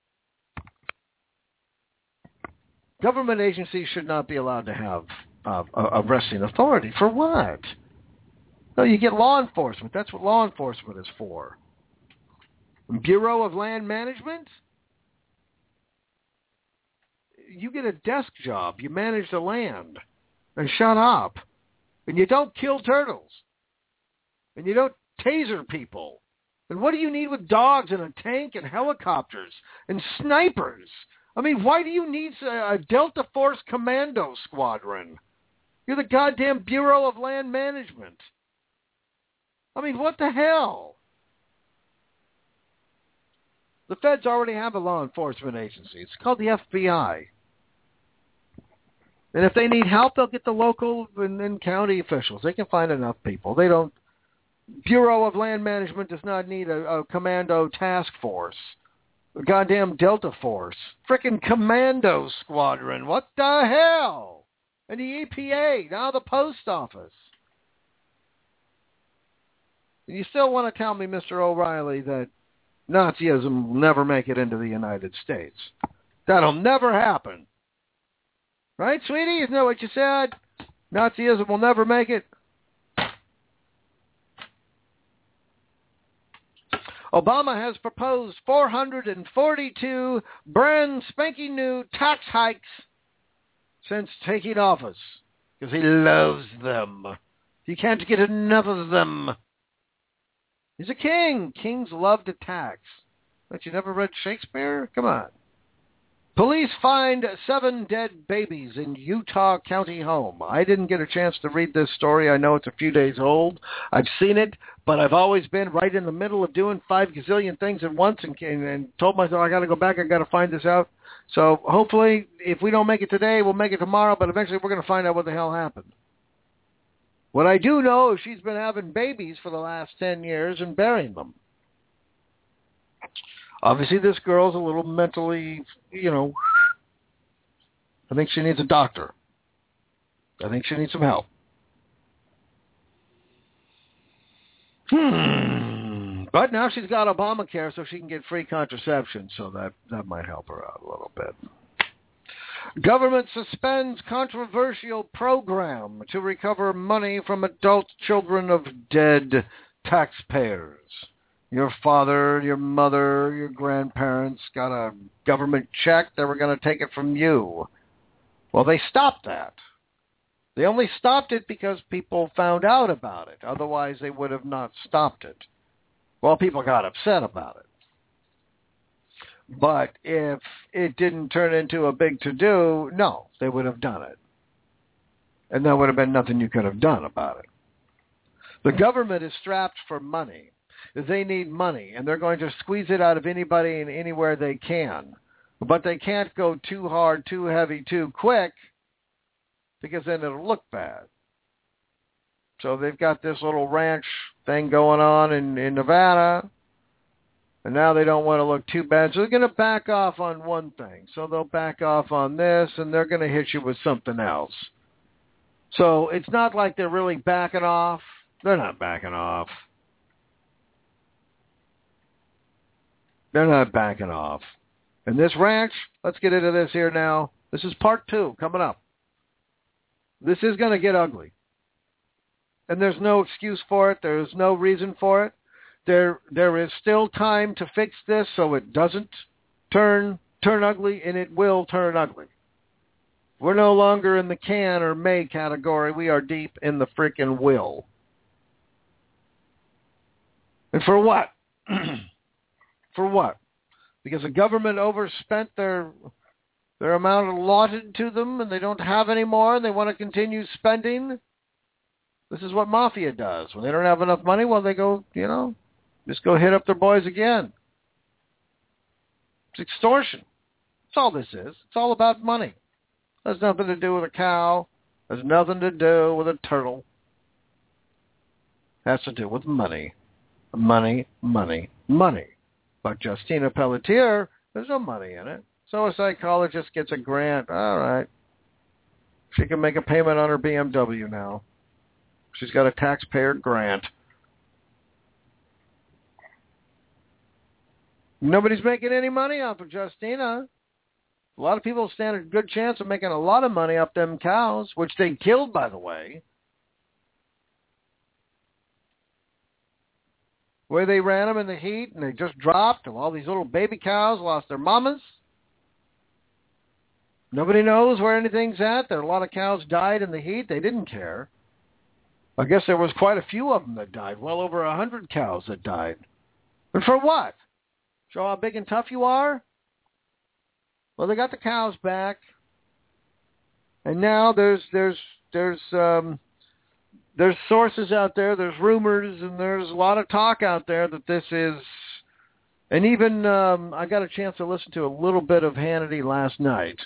Government agencies should not be allowed to have uh, arresting authority. For what? No, you get law enforcement. That's what law enforcement is for. Bureau of Land Management? You get a desk job. You manage the land. And shut up. And you don't kill turtles. And you don't taser people. And what do you need with dogs and a tank and helicopters and snipers? I mean, why do you need a Delta Force Commando Squadron? You're the goddamn Bureau of Land Management. I mean, what the hell? The feds already have a law enforcement agency. It's called the F B I. And if they need help, they'll get the local and, and county officials. They can find enough people. They don't. Bureau of Land Management does not need a, a commando task force. A goddamn Delta Force. Frickin' Commando Squadron. What the hell? And the E P A. Now the Post Office. You still want to tell me, Mister O'Reilly, that Nazism will never make it into the United States. That'll never happen. Right, sweetie? Isn't that what you said? Nazism will never make it. Obama has proposed four hundred forty-two brand spanking new tax hikes since taking office because he loves them. He can't get enough of them. He's a king. Kings love to tax. But you never read Shakespeare? Come on. Police find seven dead babies in Utah County home. I didn't get a chance to read this story. I know it's a few days old. I've seen it, but I've always been right in the middle of doing five gazillion things at once and, and told myself I got to go back. I got to find this out. So hopefully, if we don't make it today, we'll make it tomorrow. But eventually, we're going to find out what the hell happened. What I do know is she's been having babies for the last ten years and burying them. Obviously, this girl's a little mentally, you know, I think she needs a doctor. I think she needs some help. Hmm. But now she's got Obamacare, so she can get free contraception, so that, that might help her out a little bit. Government suspends controversial program to recover money from adult children of dead taxpayers. Your father, your mother, your grandparents got a government check. They were going to take it from you. Well, they stopped that. They only stopped it because people found out about it. Otherwise, they would have not stopped it. Well, people got upset about it. But if it didn't turn into a big to-do, no, they would have done it. And there would have been nothing you could have done about it. The government is strapped for money. They need money, and they're going to squeeze it out of anybody and anywhere they can. But they can't go too hard, too heavy, too quick, because then it'll look bad. So they've got this little ranch thing going on in, in Nevada, and now they don't want to look too bad. So they're going to back off on one thing. So they'll back off on this, and they're going to hit you with something else. So it's not like they're really backing off. They're not backing off. They're not backing off. And this ranch, let's get into this here now. This is part two coming up. This is going to get ugly. And there's no excuse for it. There's no reason for it. There, there is still time to fix this so it doesn't turn turn ugly, and it will turn ugly. We're no longer in the can or may category. We are deep in the frickin' will. And for what? For what? Because the government overspent their their amount allotted to them, and they don't have any more, and they want to continue spending. This is what mafia does. When they don't have enough money, well, they go, you know, just go hit up their boys again. It's extortion. That's all this is. It's all about money. It has nothing to do with a cow. It has nothing to do with a turtle. It has to do with money. Money, money, money. But Justina Pelletier, there's no money in it. So a psychologist gets a grant. All right. She can make a payment on her B M W now. She's got a taxpayer grant. Nobody's making any money off of Justina. A lot of people stand a good chance of making a lot of money off them cows, which they killed, by the way. Where they ran them in the heat and they just dropped, and all these little baby cows lost their mamas. Nobody knows where anything's at. There are a lot of cows died in the heat. They didn't care. I guess there was quite a few of them that died. Well over a hundred cows that died. But for what? Show how big and tough you are? Well, they got the cows back. And now there's there's there's um There's sources out there, there's rumors, and there's a lot of talk out there that this is, and even um, I got a chance to listen to a little bit of Hannity last night.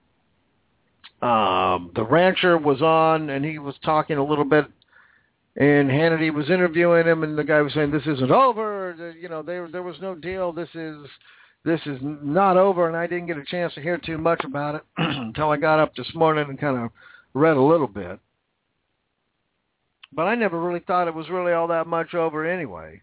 Um, the rancher was on, and he was talking a little bit, and Hannity was interviewing him, and the guy was saying, this isn't over, you know, there, there was no deal, this is, this is not over, and I didn't get a chance to hear too much about it until I got up this morning and kind of read a little bit. But I never really thought it was really all that much over anyway.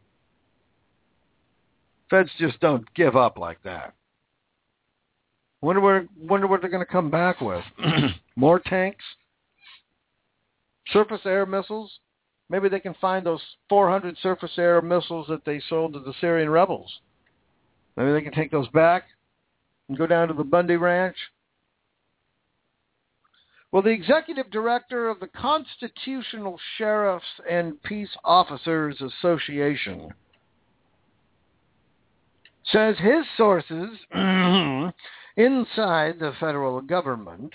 Feds just don't give up like that. Wonder where, wonder what they're going to come back with. More tanks? Surface air missiles? Maybe they can find those four hundred surface air missiles that they sold to the Syrian rebels. Maybe they can take those back and go down to the Bundy Ranch. Well, the executive director of the Constitutional Sheriffs and Peace Officers Association says his sources inside the federal government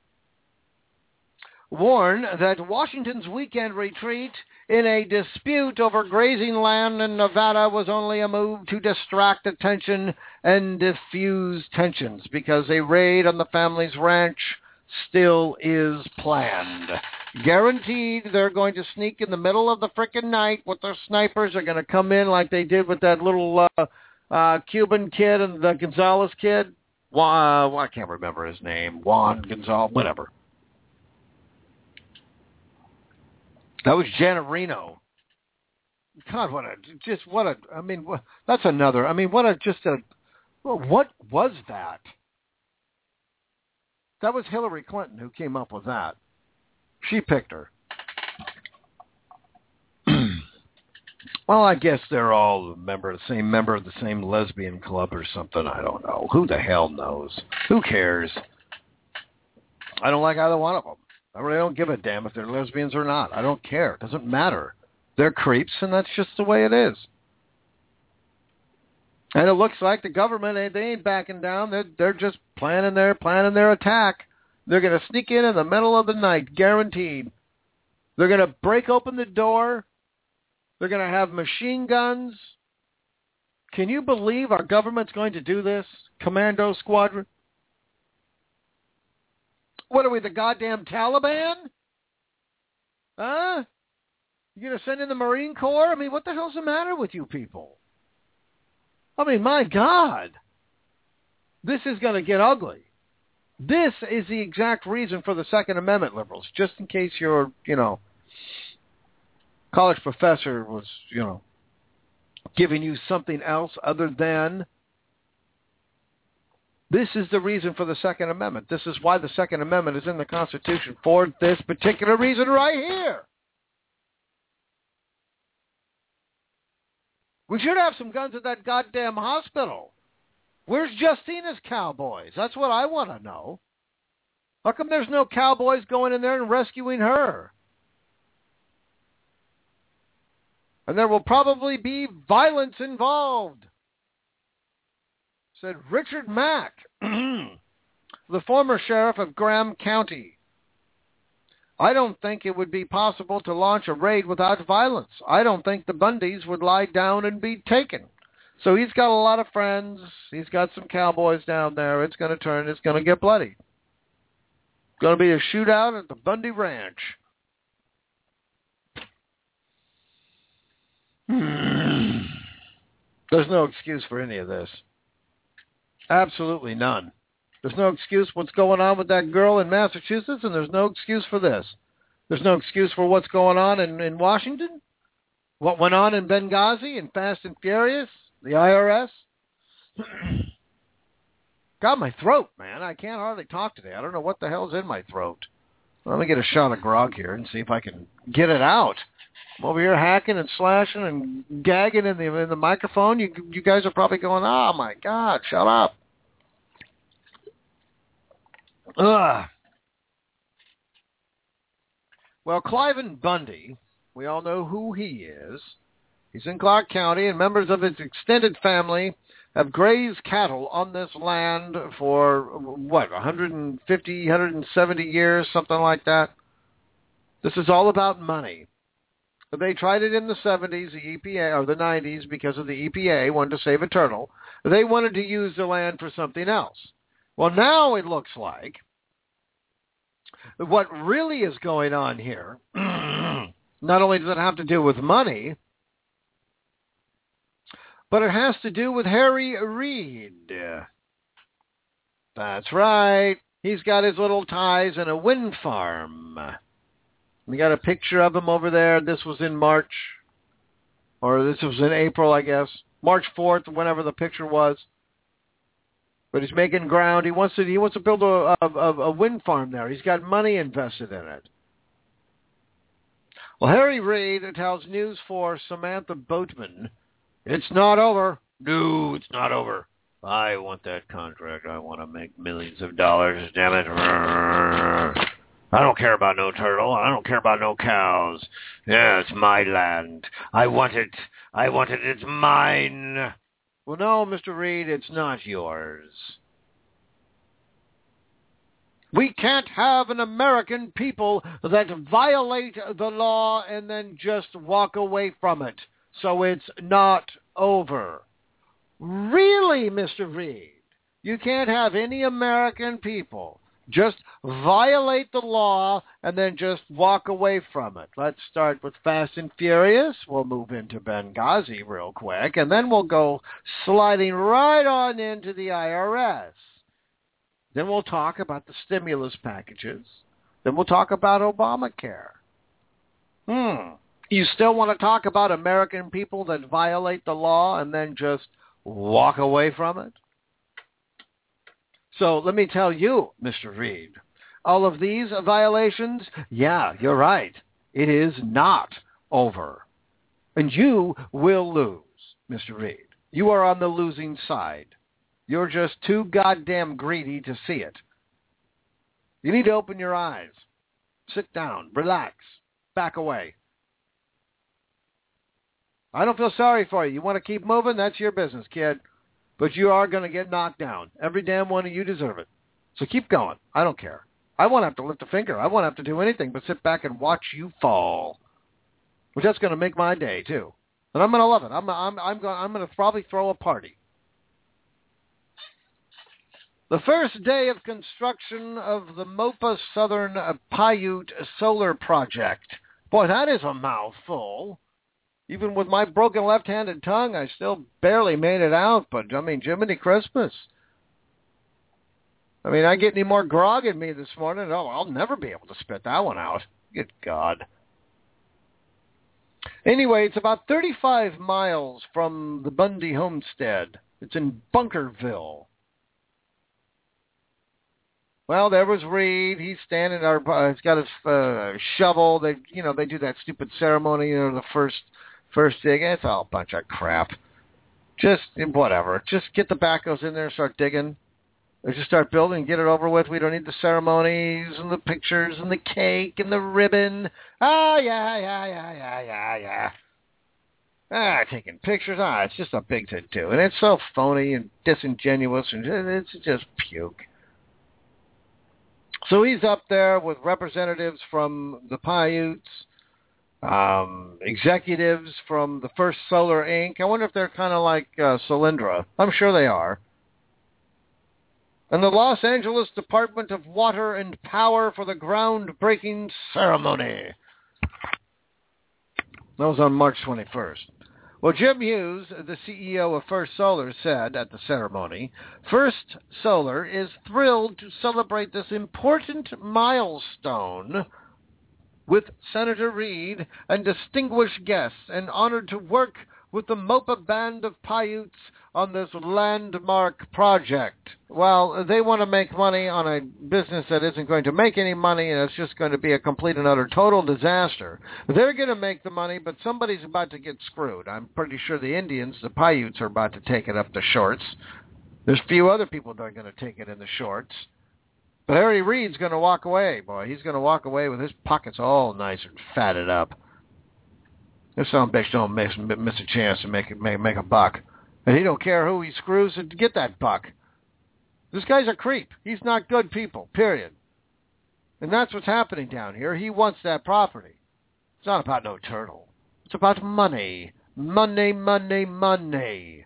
warn that Washington's weekend retreat in a dispute over grazing land in Nevada was only a move to distract attention and diffuse tensions because a raid on the family's ranch still is planned. Guaranteed they're going to sneak in the middle of the frickin' night with their snipers. Are going to come in like they did with that little uh, uh, Cuban kid and the Gonzalez kid. Juan, uh, I can't remember his name. Juan Gonzalez, whatever. That was Janet Reno. God, what a, just what a, I mean, what, that's another, I mean, what a, just a, well, what was that? That was Hillary Clinton who came up with that. She picked her. Well, I guess they're all a member, the same member of the same lesbian club or something. I don't know. Who the hell knows? Who cares? I don't like either one of them. I really don't give a damn if they're lesbians or not. I don't care. It doesn't matter. They're creeps, and that's just the way it is. And it looks like the government, they ain't backing down. They're, they're just planning their, planning their attack. They're going to sneak in in the middle of the night, guaranteed. They're going to break open the door. They're going to have machine guns. Can you believe our government's going to do this? Commando squadron? What are we, the goddamn Taliban? Huh? You going to send in the Marine Corps? I mean, what the hell's the matter with you people? I mean, my God. This is going to get ugly. This is the exact reason for the Second Amendment, liberals. Just in case your, you know, college professor was, you know, giving you something else other than... This is the reason for the Second Amendment. This is why the Second Amendment is in the Constitution, for this particular reason right here. We should have some guns at that goddamn hospital. Where's Justina's cowboys? That's what I want to know. How come there's no cowboys going in there and rescuing her? And there will probably be violence involved, said Richard Mack, the former sheriff of Graham County. I don't think it would be possible to launch a raid without violence. I don't think the Bundys would lie down and be taken. So he's got a lot of friends. He's got some cowboys down there. It's going to turn. It's going to get bloody. It's going to be a shootout at the Bundy Ranch. There's no excuse for any of this. Absolutely none. There's no excuse what's going on with that girl in Massachusetts, and there's no excuse for this. There's no excuse for what's going on in, in Washington, what went on in Benghazi and Fast and Furious, the I R S. Got my throat, man. I can't hardly talk today. I don't know what the hell's in my throat. Let me get a shot of grog here and see if I can get it out. I'm over here hacking and slashing and gagging in the in the microphone. You you guys are probably going, oh, my God, shut up. Ugh. Well, Cliven Bundy, we all know who he is. He's in Clark County, and members of his extended family have grazed cattle on this land for, what, one hundred fifty, one hundred seventy years, something like that. This is all about money. They tried it in the seventies, the E P A, or the nineties, because of the E P A, wanted to save a turtle. They wanted to use the land for something else. Well, now it looks like what really is going on here, not only does it have to do with money, but it has to do with Harry Reid. That's right. He's got his little ties in a wind farm. We got a picture of him over there. This was in March, or this was in April, I guess. March fourth, whenever the picture was. But he's making ground. He wants to. He wants to build a, a, a wind farm there. He's got money invested in it. Well, Harry Reid tells News four Samantha Boatman, it's not over. No, it's not over. I want that contract. I want to make millions of dollars. Damn it. I don't care about no turtle. I don't care about no cows. Yeah, it's my land. I want it. I want it. It's mine. Well, no, Mister Reid, it's not yours. We can't have an American people that violate the law and then just walk away from it. So it's not over. Really, Mister Reid? You can't have any American people just violate the law and then just walk away from it. Let's start with Fast and Furious. We'll move into Benghazi real quick, and then we'll go sliding right on into the I R S. Then we'll talk about the stimulus packages. Then we'll talk about Obamacare. Hmm. You still want to talk about American people that violate the law and then just walk away from it? So let me tell you, Mister Reid, all of these violations, yeah, you're right. It is not over. And you will lose, Mister Reid. You are on the losing side. You're just too goddamn greedy to see it. You need to open your eyes. Sit down. Relax. Back away. I don't feel sorry for you. You want to keep moving? That's your business, kid. But you are going to get knocked down. Every damn one of you deserve it. So keep going. I don't care. I won't have to lift a finger. I won't have to do anything but sit back and watch you fall. Which that's going to make my day, too. And I'm going to love it. I'm, I'm, I'm going I'm going to probably throw a party. The first day of construction of the MOPA Southern Paiute Solar Project. Boy, that is a mouthful. Even with my broken left-handed tongue, I still barely made it out. But, I mean, Jiminy Christmas. I mean, I get any more grog in me this morning? Oh, I'll never be able to spit that one out. Good God. Anyway, it's about thirty-five miles from the Bundy homestead. It's in Bunkerville. Well, there was Reid. He's standing there. Uh, he's got his uh, shovel. They, you know, they do that stupid ceremony. You know, the first, first dig. It's all a bunch of crap. Just whatever. Just get the backhoes in there and start digging. Or just start building and get it over with. We don't need the ceremonies and the pictures and the cake and the ribbon. Oh, yeah, yeah, yeah, yeah, yeah, yeah. Ah, taking pictures. Ah, it's just a big to-do. And it's so phony and disingenuous, and it's just puke. So he's up there with representatives from the Paiutes, um, executives from the First Solar Incorporated. I wonder if they're kind of like uh, Solyndra. I'm sure they are. And the Los Angeles Department of Water and Power for the groundbreaking ceremony. That was on March twenty-first. Well, Jim Hughes, the C E O of First Solar, said at the ceremony, First Solar is thrilled to celebrate this important milestone with Senator Reid and distinguished guests, and honored to work with the MOPA Band of Paiutes on this landmark project. Well, they want to make money on a business that isn't going to make any money, and it's just going to be a complete and utter total disaster. They're going to make the money, but somebody's about to get screwed. I'm pretty sure the Indians, the Paiutes, are about to take it up the shorts. There's a few other people that are going to take it in the shorts. But Harry Reid's going to walk away, boy. He's going to walk away with his pockets all nice and fatted up. This son of a bitch don't miss, miss a chance to make, make, make a buck. And he don't care who he screws to get that buck. This guy's a creep. He's not good people, period. And that's what's happening down here. He wants that property. It's not about no turtle. It's about money. Money, money, money.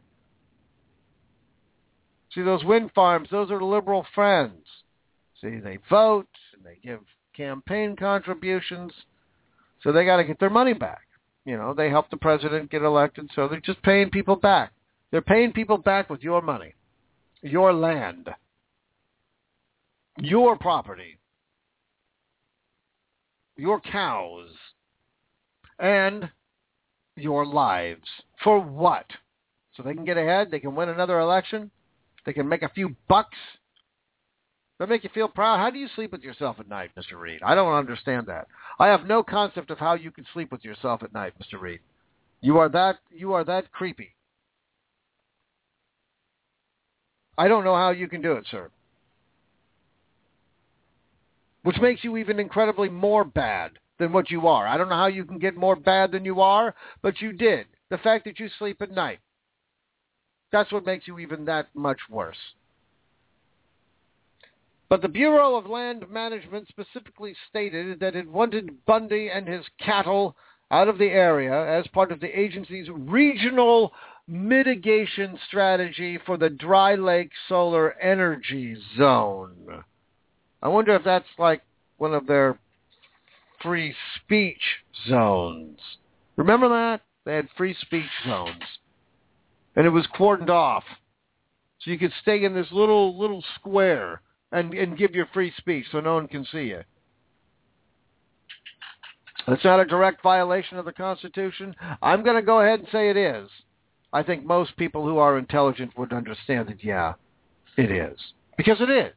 See, those wind farms, those are liberal friends. See, they vote, and they give campaign contributions, so they got to get their money back. You know, they help the president get elected, so they're just paying people back. They're paying people back with your money, your land, your property. your cows, and your lives. For what? So they can get ahead? They can win another election? They can make a few bucks? That make you feel proud? How do you sleep with yourself at night, Mister Reed? I don't understand that. I have no concept of how you can sleep with yourself at night, Mister Reed. You are that you are that creepy. I don't know how you can do it, sir. Which makes you even incredibly more bad than what you are. I don't know how you can get more bad than you are, but you did. The fact that you sleep at night. That's what makes you even that much worse. But the Bureau of Land Management specifically stated that it wanted Bundy and his cattle out of the area as part of the agency's regional mitigation strategy for the Dry Lake Solar Energy Zone. I wonder if that's like one of their free speech zones. Remember that? They had free speech zones. And it was cordoned off. So you could stay in this little little square and, and give your free speech so no one can see you. That's not a direct violation of the Constitution. I'm going to go ahead and say it is. I think most people who are intelligent would understand that, yeah, it is. Because it is.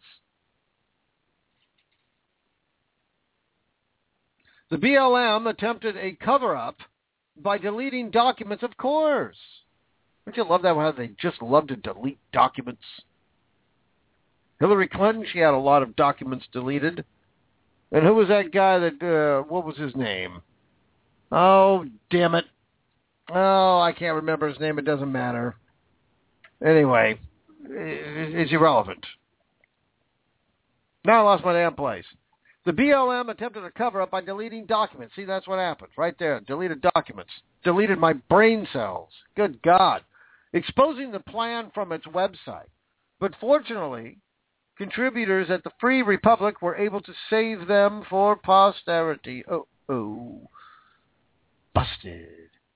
The B L M attempted a cover-up by deleting documents, of course. Don't you love that, how they just love to delete documents? Hillary Clinton, she had a lot of documents deleted. And who was that guy that, uh, what was his name? Oh, damn it. Oh, I can't remember his name. It doesn't matter. Anyway, it's irrelevant. Now I lost my damn place. The B L M attempted a cover-up by deleting documents. See, that's what happened. Right there. Deleted documents. Deleted my brain cells. Good God. Exposing the plan from its website. But fortunately, contributors at the Free Republic were able to save them for posterity. Oh, oh. Busted.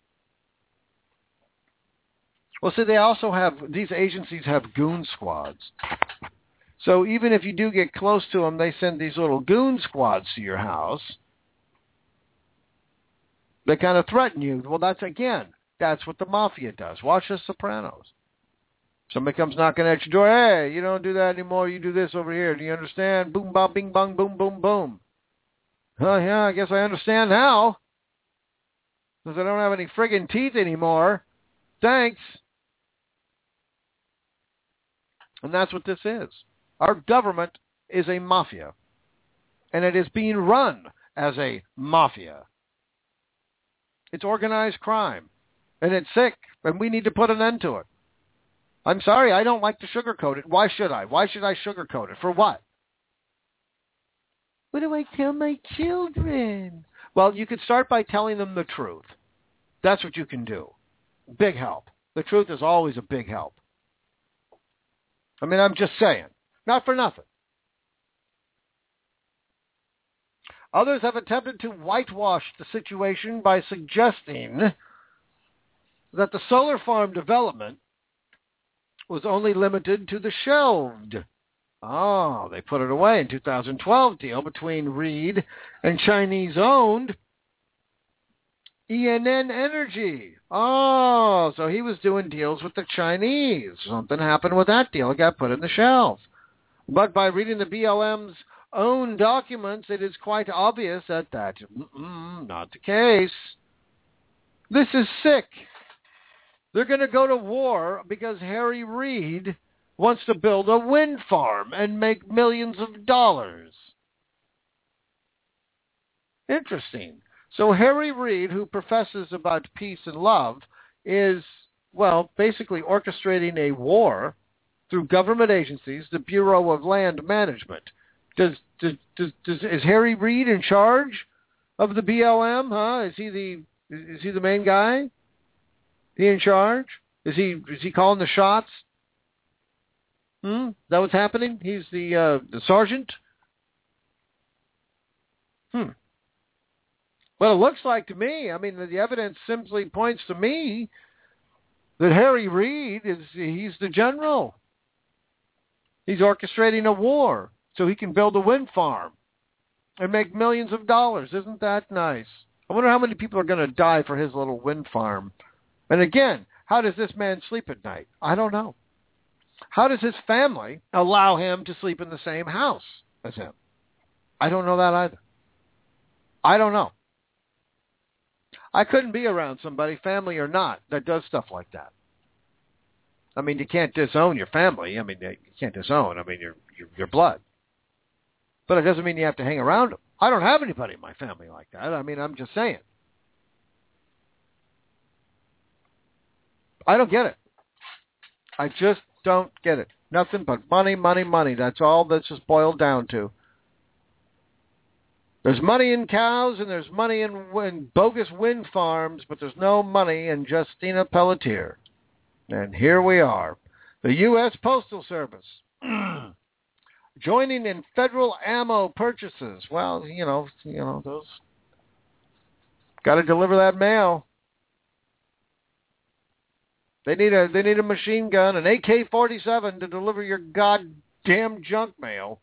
Well, see, they also have, these agencies have goon squads. So even if you do get close to them, they send these little goon squads to your house. They kind of threaten you. Well, that's, again, that's what the mafia does. Watch The Sopranos. Somebody comes knocking at your door. Hey, you don't do that anymore. You do this over here. Do you understand? Boom, bop, bing, bong, boom, boom, boom. Oh, yeah, I guess I understand now. Because I don't have any friggin' teeth anymore. Thanks. And that's what this is. Our government is a mafia. And it is being run as a mafia. It's organized crime. And it's sick. And we need to put an end to it. I'm sorry, I don't like to sugarcoat it. Why should I? Why should I sugarcoat it? For what? What do I tell my children? Well, you could start by telling them the truth. That's what you can do. Big help. The truth is always a big help. I mean, I'm just saying. Not for nothing. Others have attempted to whitewash the situation by suggesting that the solar farm development was only limited to the shelved. Oh, they put it away in two thousand twelve deal between Reed and Chinese-owned E N N Energy. Oh, so he was doing deals with the Chinese. Something happened with that deal. It got put in the shelf. But by reading the B L M's own documents, it is quite obvious that that's not the case. This is sick. They're going to go to war because Harry Reid wants to build a wind farm and make millions of dollars. Interesting. So Harry Reid, who professes about peace and love, is, well, basically orchestrating a war through government agencies, the Bureau of Land Management. Does, does, does, does is Harry Reid in charge of the B L M? Huh? Is he the is he the main guy? Is he in charge? Is he is he calling the shots? Hmm? Is that what's happening? He's the uh, the sergeant? Hmm. Well, it looks like to me, I mean, the evidence simply points to me that Harry Reid is, he's the general. He's orchestrating a war so he can build a wind farm and make millions of dollars. Isn't that nice? I wonder how many people are going to die for his little wind farm. And again, how does this man sleep at night? I don't know. How does his family allow him to sleep in the same house as him? I don't know that either. I don't know. I couldn't be around somebody, family or not, that does stuff like that. I mean, you can't disown your family. I mean, you can't disown. I mean, your your, your blood. But it doesn't mean you have to hang around them. I don't have anybody in my family like that. I mean, I'm just saying. I don't get it. I just don't get it. Nothing but money, money, money. That's all this is boiled down to. There's money in cows and there's money in, in bogus wind farms, but there's no money in Justina Pelletier. And here we are. The U S Postal Service joining in federal ammo purchases. Well, you know, you know, those got to deliver that mail. They need a they need a machine gun, an A K forty-seven to deliver your goddamn junk mail.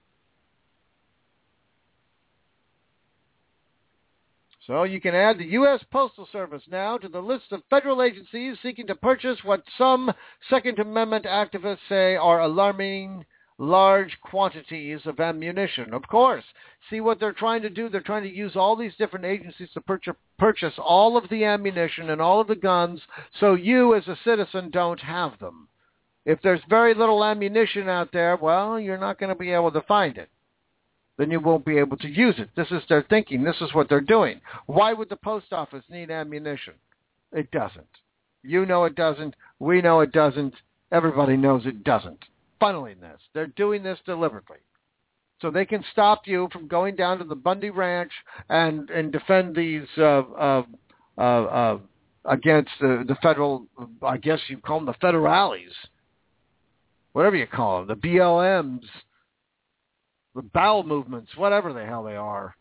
So you can add the U S Postal Service now to the list of federal agencies seeking to purchase what some Second Amendment activists say are alarming large quantities of ammunition. Of course, see what they're trying to do? They're trying to use all these different agencies to purchase, purchase all of the ammunition and all of the guns so you as a citizen don't have them. If there's very little ammunition out there, well, you're not going to be able to find it. Then you won't be able to use it. This is their thinking. This is what they're doing. Why would the post office need ammunition? It doesn't. You know it doesn't. We know it doesn't. Everybody knows it doesn't. Funneling this. They're doing this deliberately. So they can stop you from going down to the Bundy Ranch and, and defend these uh, uh, uh, uh, against the, the federal, I guess you call them the federales. Whatever you call them. The B L Ms. The bowel movements. Whatever the hell they are.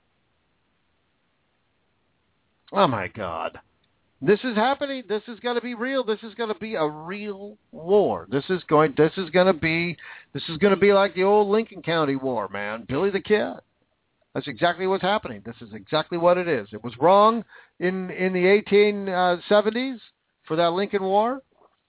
Oh my God. This is happening. This is going to be real. This is going to be a real war. This is going. This is going to be. This is going to be like the old Lincoln County War, man. Billy the Kid. That's exactly what's happening. This is exactly what it is. It was wrong in in the eighteen seventies for that Lincoln War.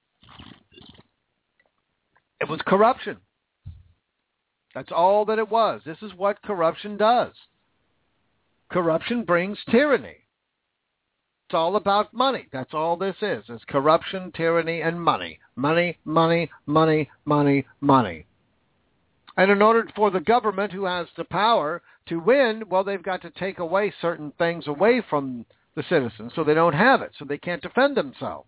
It was corruption. That's all that it was. This is what corruption does. Corruption brings tyranny. It's all about money. That's all this is. It's corruption, tyranny, and money. Money, money, money, money, money. And in order for the government who has the power to win, well, they've got to take away certain things away from the citizens so they don't have it, so they can't defend themselves.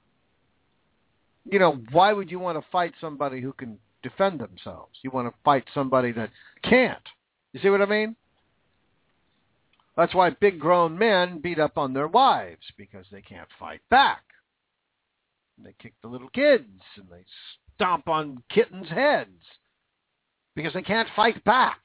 You know, why would you want to fight somebody who can defend themselves? You want to fight somebody that can't. You see what I mean? That's why big grown men beat up on their wives, because they can't fight back. And they kick the little kids, and they stomp on kittens' heads, because they can't fight back.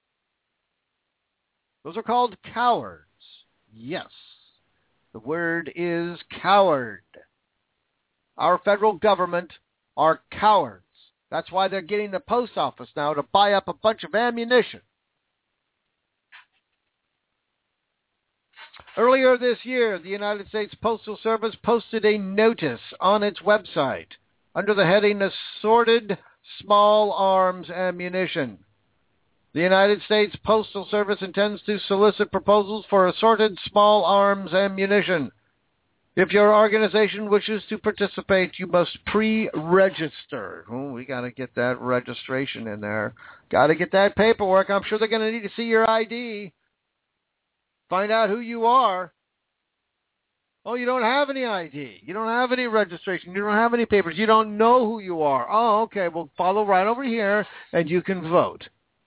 Those are called cowards. Yes, the word is coward. Our federal government are cowards. That's why they're getting the post office now to buy up a bunch of ammunition. Earlier this year, the United States Postal Service posted a notice on its website under the heading Assorted Small Arms Ammunition. The United States Postal Service intends to solicit proposals for assorted small arms ammunition. If your organization wishes to participate, you must pre-register. Oh, we got to get that registration in there. Got to get that paperwork. I'm sure they're going to need to see your I D. Find out who you are. Oh, you don't have any I D. You don't have any registration. You don't have any papers. You don't know who you are. Oh, okay. Well, follow right over here, and you can vote.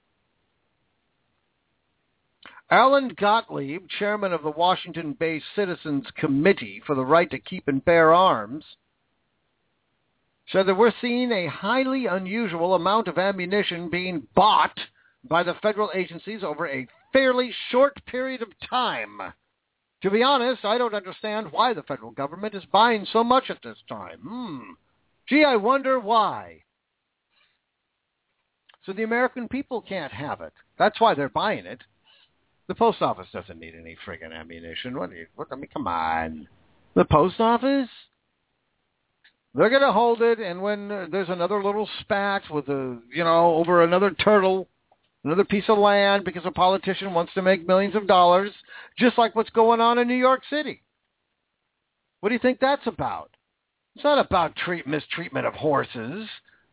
Alan Gottlieb, chairman of the Washington-based Citizens Committee for the Right to Keep and Bear Arms, said that we're seeing a highly unusual amount of ammunition being bought by the federal agencies over a fairly short period of time. To be honest, I don't understand why the federal government is buying so much at this time. Hmm. Gee, I wonder why. So the American people can't have it. That's why they're buying it. The post office doesn't need any friggin' ammunition. What do you, what, I mean, come on. The post office? They're going to hold it, and when uh, there's another little spat with a, you know, over another turtle, another piece of land because a politician wants to make millions of dollars, just like what's going on in New York City. What do you think that's about? It's not about treat, mistreatment of horses.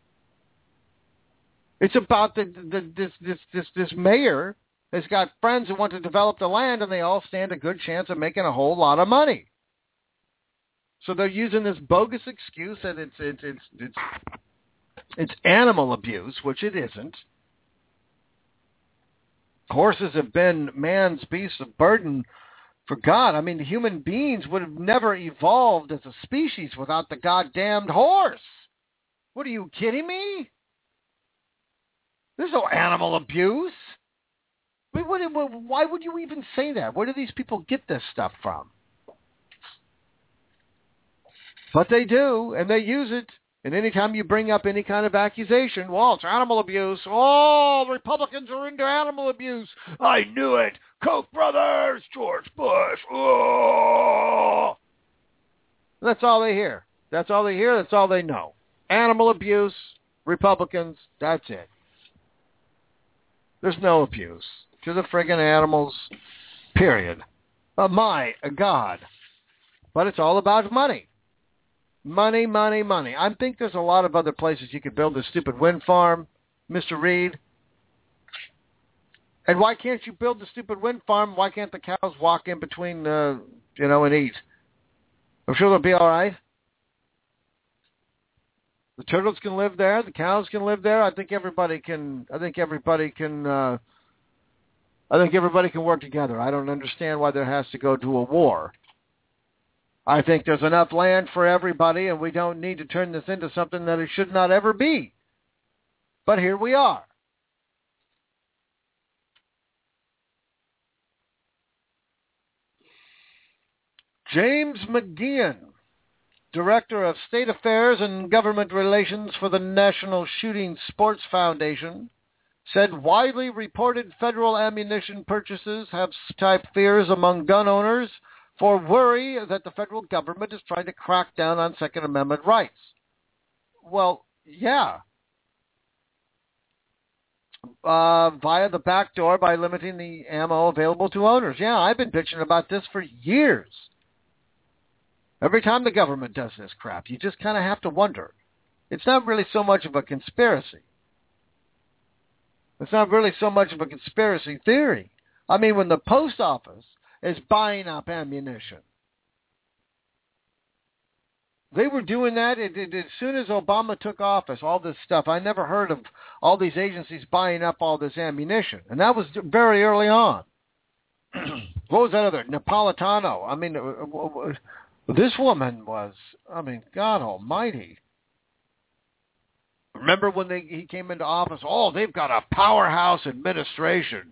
It's about the, the this this this this mayor has got friends who want to develop the land, and they all stand a good chance of making a whole lot of money. So they're using this bogus excuse that it's it's it's it's, it's animal abuse, which it isn't. Horses have been man's beasts of burden for God. I mean, the human beings would have never evolved as a species without the goddamned horse. What, are you kidding me? There's no animal abuse. Wait, what, what, why would you even say that? Where do these people get this stuff from? But they do, and they use it. And anytime you bring up any kind of accusation, well, it's animal abuse. Oh, the Republicans are into animal abuse. I knew it. Koch brothers, George Bush. Oh. That's all they hear. That's all they hear. That's all they know. Animal abuse, Republicans, that's it. There's no abuse to the friggin' animals, period. Oh, my God. But it's all about money. Money, money, money. I think there's a lot of other places you could build this stupid wind farm, Mister Reed. And why can't you build the stupid wind farm? Why can't the cows walk in between, uh, you know, and eat? I'm sure they'll be all right. The turtles can live there. The cows can live there. I think everybody can. I think everybody can. Uh, I think everybody can work together. I don't understand why there has to go to a war. I think there's enough land for everybody, and we don't need to turn this into something that it should not ever be. But here we are. James McGeehan, Director of State Affairs and Government Relations for the National Shooting Sports Foundation, said widely reported federal ammunition purchases have type fears among gun owners for worry that the federal government is trying to crack down on Second Amendment rights. Well, yeah. Uh, via the back door by limiting the ammo available to owners. Yeah, I've been bitching about this for years. Every time the government does this crap, you just kind of have to wonder. It's not really so much of a conspiracy. It's not really so much of a conspiracy theory. I mean, when the post office is buying up ammunition, they were doing that it, it, as soon as Obama took office, all this stuff. I never heard of all these agencies buying up all this ammunition. And that was very early on. What was that other? Napolitano. I mean, this woman was, I mean, God almighty. Remember when they, he came into office? Oh, they've got a powerhouse administration.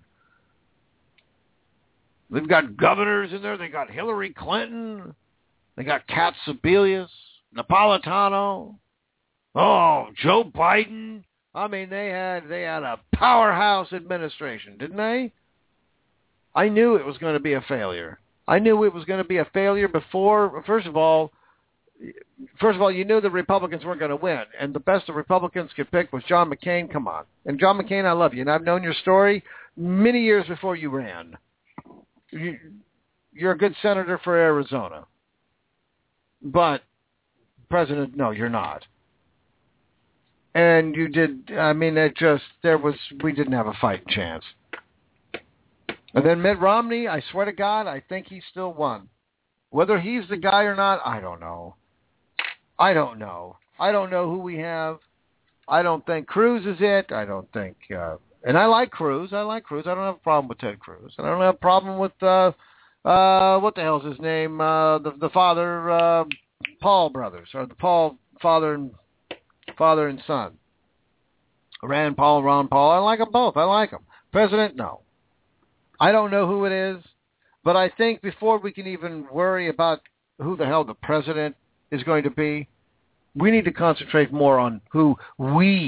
They've got governors in there. They got Hillary Clinton. They got Kat Sebelius, Napolitano. Oh, Joe Biden. I mean, they had they had a powerhouse administration, didn't they? I knew it was going to be a failure. I knew it was going to be a failure before. First of all, first of all, you knew the Republicans weren't going to win, and the best the Republicans could pick was John McCain. Come on, and John McCain, I love you, and I've known your story many years before you ran. You, you're a good senator for Arizona. But, President, no, you're not. And you did, I mean, it just, there was, we didn't have a fighting chance. And then Mitt Romney, I swear to God, I think he still won. Whether he's the guy or not, I don't know. I don't know. I don't know who we have. I don't think Cruz is it. I don't think, uh, and I like Cruz. I like Cruz. I don't have a problem with Ted Cruz. And I don't have a problem with, uh, uh, what the hell's his name? Uh, the, the father, uh, Paul brothers, or the Paul father and father and son. Rand Paul, Ron Paul. I like them both. I like them. President, no. I don't know who it is, but I think before we can even worry about who the hell the president is going to be, we need to concentrate more on who we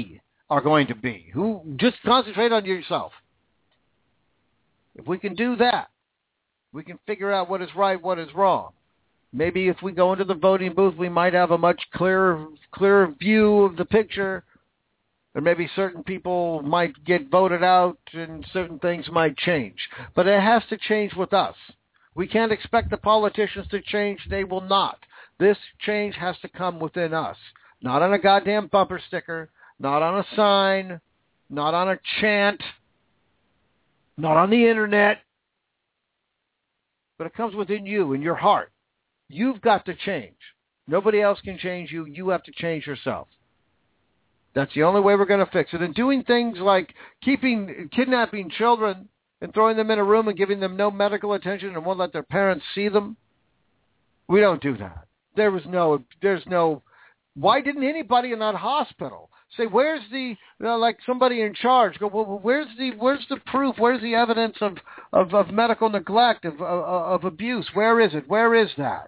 are going to be. Who just concentrate on yourself. If we can do that, we can figure out what is right, what is wrong. Maybe if we go into the voting booth, we might have a much clearer, clearer view of the picture. Or maybe certain people might get voted out and certain things might change. But it has to change with us. We can't expect the politicians to change. They will not. This change has to come within us. Not on a goddamn bumper sticker, not on a sign, not on a chant, not on the internet. But it comes within you, in your heart. You've got to change. Nobody else can change you. You have to change yourself. That's the only way we're going to fix it. And doing things like keeping, kidnapping children and throwing them in a room and giving them no medical attention and won't let their parents see them, we don't do that. There was no, there's no, why didn't anybody in that hospital say, where's the, you know, like somebody in charge, go, well, where's the, where's the proof, where's the evidence of, of, of medical neglect, of, of, of abuse, where is it, where is that?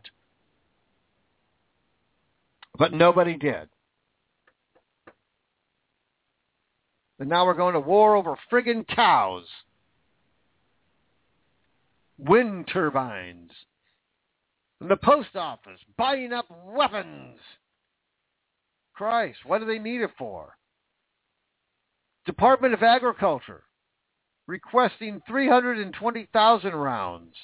But nobody did. And now we're going to war over friggin' cows. Wind turbines. And the post office buying up weapons. Christ, what do they need it for? Department of Agriculture requesting three hundred twenty thousand rounds.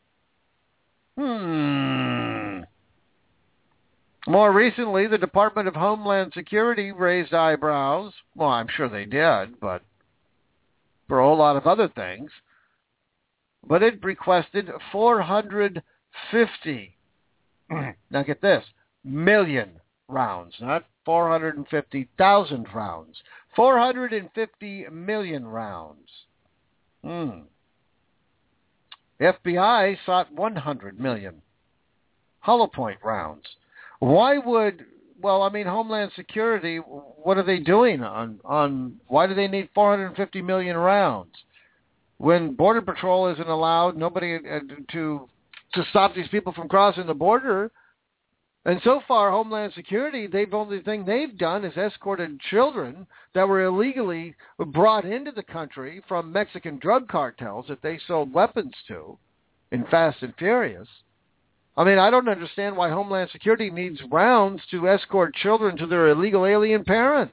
Hmm. More recently, the Department of Homeland Security raised eyebrows. Well, I'm sure they did, but for a whole lot of other things. But it requested four hundred fifty, now get this, million rounds, not four hundred fifty thousand rounds. four hundred fifty million rounds. Hmm. F B I sought one hundred million hollow point rounds. Why would, well, I mean, Homeland Security, what are they doing on, on why do they need four hundred fifty million rounds? When Border Patrol isn't allowed, nobody uh, to to stop these people from crossing the border. And so far, Homeland Security, they've only thing they've done is escorted children that were illegally brought into the country from Mexican drug cartels that they sold weapons to in Fast and Furious. I mean, I don't understand why Homeland Security needs rounds to escort children to their illegal alien parents.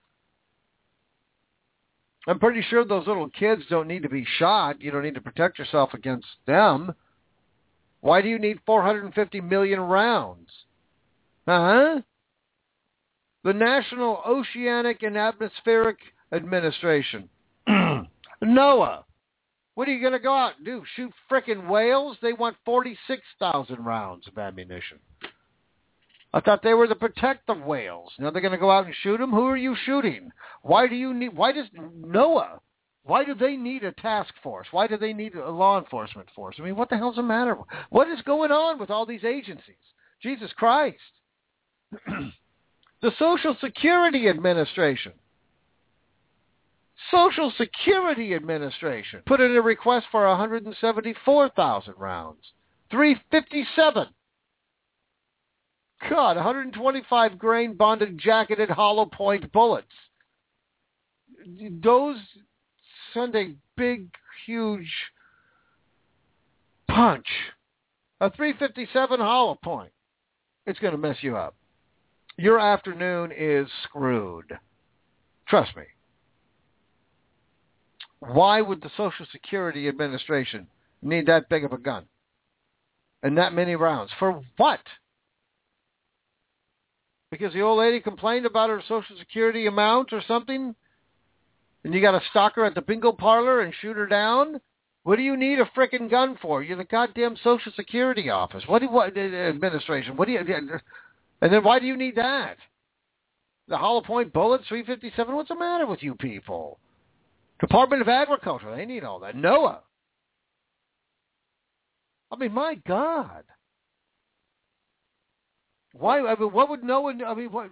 I'm pretty sure those little kids don't need to be shot. You don't need to protect yourself against them. Why do you need four hundred fifty million rounds? Huh? The National Oceanic and Atmospheric Administration. NOAA. What are you going to go out and do? Shoot frickin' whales? They want forty-six thousand rounds of ammunition. I thought they were to protect the whales. Now they're going to go out and shoot them? Who are you shooting? Why do you need, why does NOAA, why do they need a task force? Why do they need a law enforcement force? I mean, what the hell's the matter? What is going on with all these agencies? Jesus Christ. The Social Security Administration. Social Security Administration put in a request for one hundred seventy-four thousand rounds. three hundred fifty-seven. God, one hundred twenty-five grain bonded jacketed hollow point bullets. Those send a big, huge punch. A three fifty-seven hollow point. It's going to mess you up. Your afternoon is screwed. Trust me. Why would the Social Security Administration need that big of a gun? And that many rounds? For what? Because the old lady complained about her Social Security amount or something? And you got to stalk her at the bingo parlor and shoot her down? What do you need a frickin' gun for? You're the goddamn Social Security office. What do you, what, administration? What do you, and then why do you need that? The hollow point bullets, three fifty-seven? What's the matter with you people? Department of Agriculture, they need all that. NOAA. I mean, my God. Why? I mean, what would NOAA? I mean, what?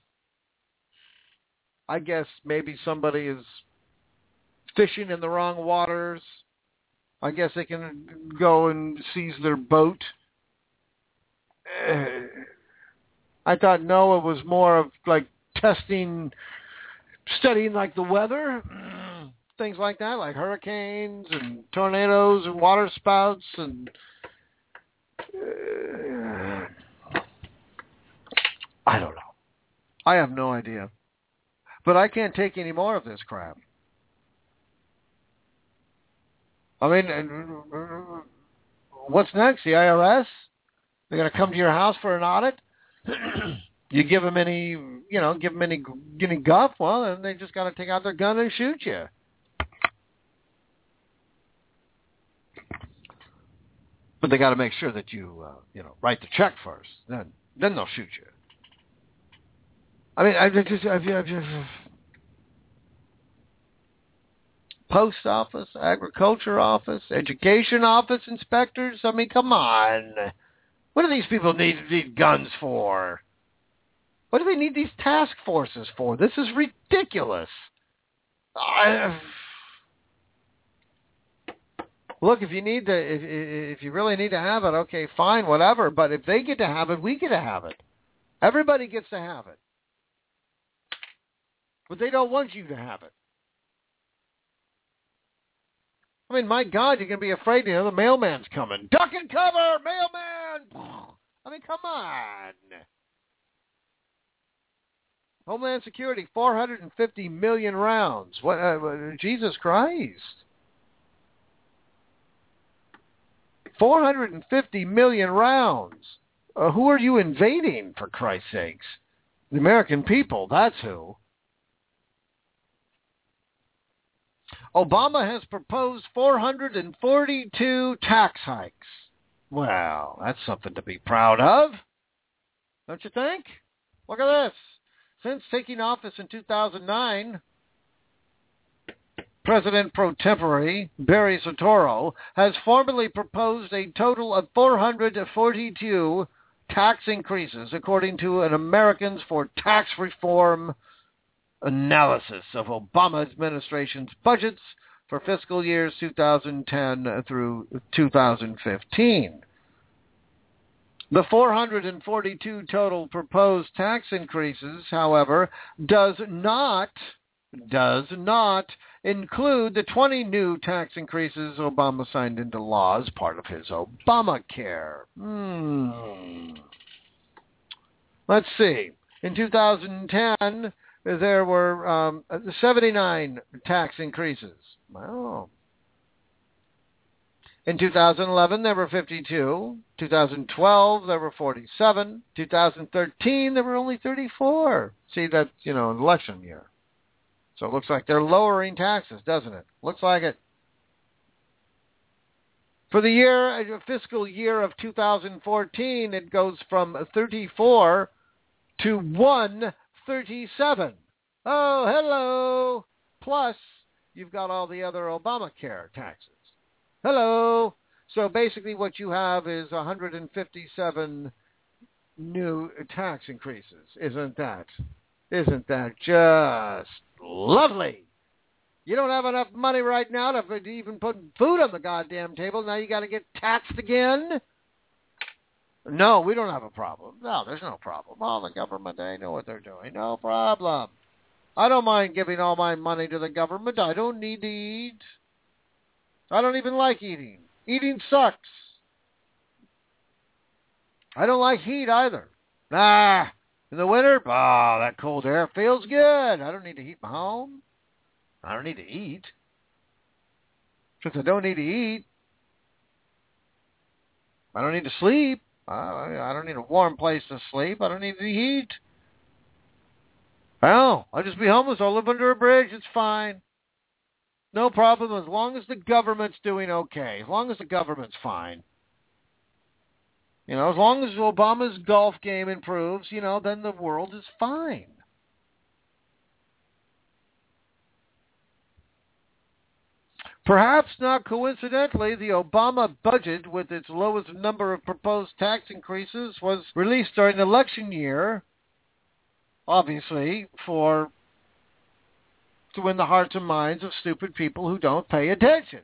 I guess maybe somebody is fishing in the wrong waters. I guess they can go and seize their boat. I thought NOAA was more of like testing studying like the weather, things like that, like hurricanes and tornadoes and water spouts and uh, I don't know. I have no idea. But I can't take any more of this crap. I mean, what's next? The I R S? They're going to come to your house for an audit? You give them any, you know, give them any, any guff, well, then they just got to take out their gun and shoot you. But they got to make sure that you, uh, you know, write the check first. Then, then they'll shoot you. I mean, I just, I just, post office, agriculture office, education office inspectors. I mean, come on. What do these people need, need guns for? What do they need these task forces for? This is ridiculous. I, look, if you need to, if, if you really need to have it, okay, fine, whatever. But if they get to have it, we get to have it. Everybody gets to have it. But they don't want you to have it. I mean, my God, you're going to be afraid, you know, the mailman's coming. Duck and cover, mailman! I mean, come on. Homeland Security, four hundred fifty million rounds. What? Uh, Jesus Christ. four hundred fifty million rounds. Uh, who are you invading, for Christ's sakes? The American people, that's who. Obama has proposed four hundred forty-two tax hikes. Well, that's something to be proud of, don't you think? Look at this. Since taking office in two thousand nine, President pro tempore Barry Soetoro has formally proposed a total of four hundred forty-two tax increases, according to an Americans for Tax Reform analysis of Obama administration's budgets for fiscal years two thousand ten through two thousand fifteen. The four hundred forty-two total proposed tax increases, however, does not does not include the twenty new tax increases Obama signed into law as part of his Obamacare. Hmm. Let's see. In two thousand ten, there were um, seventy-nine tax increases. Wow. In two thousand eleven, there were fifty-two. two thousand twelve, there were forty-seven. two thousand thirteen, there were only thirty-four. See, that's, you know, an election year. So it looks like they're lowering taxes, doesn't it? Looks like it. For the year, fiscal year of two thousand fourteen, it goes from thirty-four to one thirty-seven. Oh, hello. Plus, you've got all the other Obamacare taxes. Hello. So basically what you have is one hundred fifty-seven new tax increases. Isn't that? Isn't that just lovely? You don't have enough money right now to even put food on the goddamn table. Now you got to get taxed again? No, we don't have a problem. No, there's no problem. Oh, the government, they know what they're doing. No problem. I don't mind giving all my money to the government. I don't need to eat. I don't even like eating. Eating sucks. I don't like heat either. Nah. In the winter, oh, that cold air feels good. I don't need to heat my home. I don't need to eat. Since I don't need to eat, I don't need to sleep. I don't need a warm place to sleep. I don't need the heat. Hell, I'll just be homeless. I'll live under a bridge. It's fine. No problem as long as the government's doing okay. As long as the government's fine. You know, as long as Obama's golf game improves, you know, then the world is fine. Perhaps not coincidentally, the Obama budget, with its lowest number of proposed tax increases, was released during the election year, obviously, for to win the hearts and minds of stupid people who don't pay attention.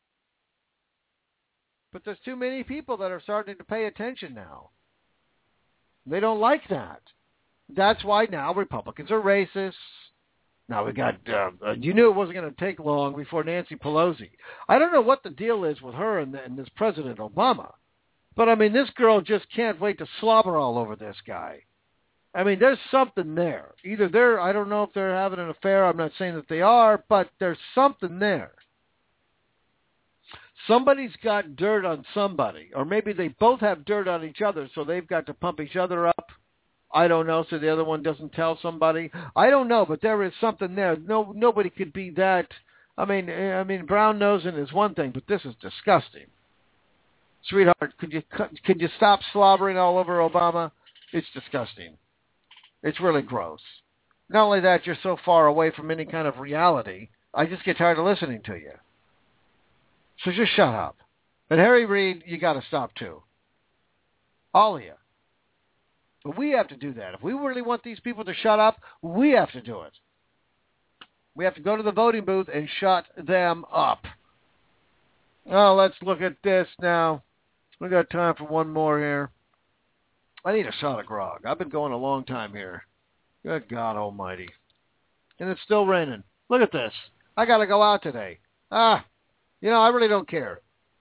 But there's too many people that are starting to pay attention now. They don't like that. That's why now Republicans are racists. Now we got, uh, uh, you knew it wasn't going to take long before Nancy Pelosi. I don't know what the deal is with her and, and this President Obama, but I mean, this girl just can't wait to slobber all over this guy. I mean, there's something there. Either they're, I don't know if they're having an affair. I'm not saying that they are, but there's something there. Somebody's got dirt on somebody, or maybe they both have dirt on each other, so they've got to pump each other up. I don't know, so the other one doesn't tell somebody. I don't know, but there is something there. No, nobody could be that. I mean, I mean, brown nosing is one thing, but this is disgusting. Sweetheart, could you could you stop slobbering all over Obama? It's disgusting. It's really gross. Not only that, you're so far away from any kind of reality. I just get tired of listening to you. So just shut up. And Harry Reid, you got to stop too. All of you. But we have to do that. If we really want these people to shut up, we have to do it. We have to go to the voting booth and shut them up. Oh, let's look at this now. We got time for one more here. I need a shot of grog. I've been going a long time here. Good God almighty. And it's still raining. Look at this. I got to go out today. Ah, you know, I really don't care.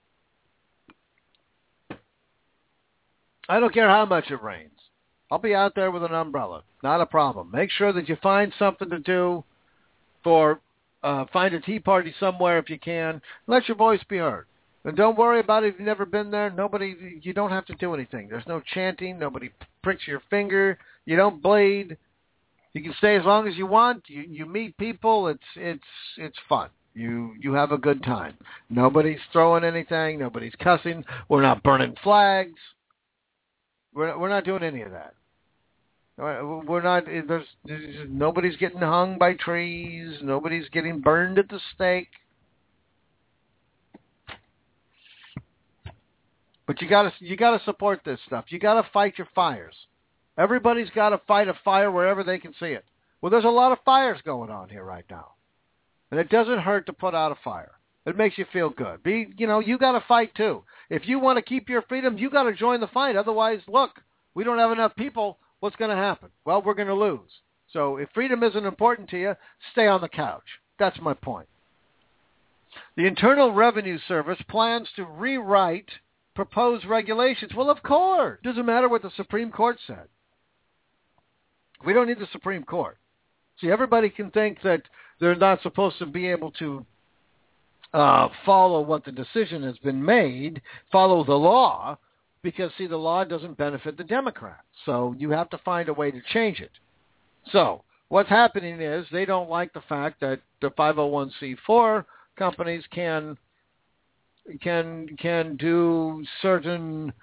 I don't care how much it rains. I'll be out there with an umbrella. Not a problem. Make sure that you find something to do for, uh, find a tea party somewhere if you can. Let your voice be heard. And don't worry about it if you've never been there. Nobody, you don't have to do anything. There's no chanting. Nobody pricks your finger. You don't bleed. You can stay as long as you want. You, you meet people. It's, it's, it's fun. You, you have a good time. Nobody's throwing anything. Nobody's cussing. We're not burning flags. We're, we're not doing any of that. We're not, there's, there's, nobody's getting hung by trees. Nobody's getting burned at the stake. But you gotta, you gotta support this stuff. You gotta fight your fires. Everybody's gotta fight a fire wherever they can see it. Well, there's a lot of fires going on here right now. And it doesn't hurt to put out a fire. It makes you feel good. Be, you know, you gotta fight too. If you want to keep your freedom, you gotta join the fight. Otherwise, look, we don't have enough people. What's going to happen? Well, we're going to lose. So if freedom isn't important to you, stay on the couch. That's my point. The Internal Revenue Service plans to rewrite proposed regulations. Well, of course. It doesn't matter what the Supreme Court said. We don't need the Supreme Court. See, everybody can think that they're not supposed to be able to uh, follow what the decision has been made, follow the law, because, see, the law doesn't benefit the Democrats. So you have to find a way to change it. So what's happening is they don't like the fact that the five oh one c four companies can can can do certain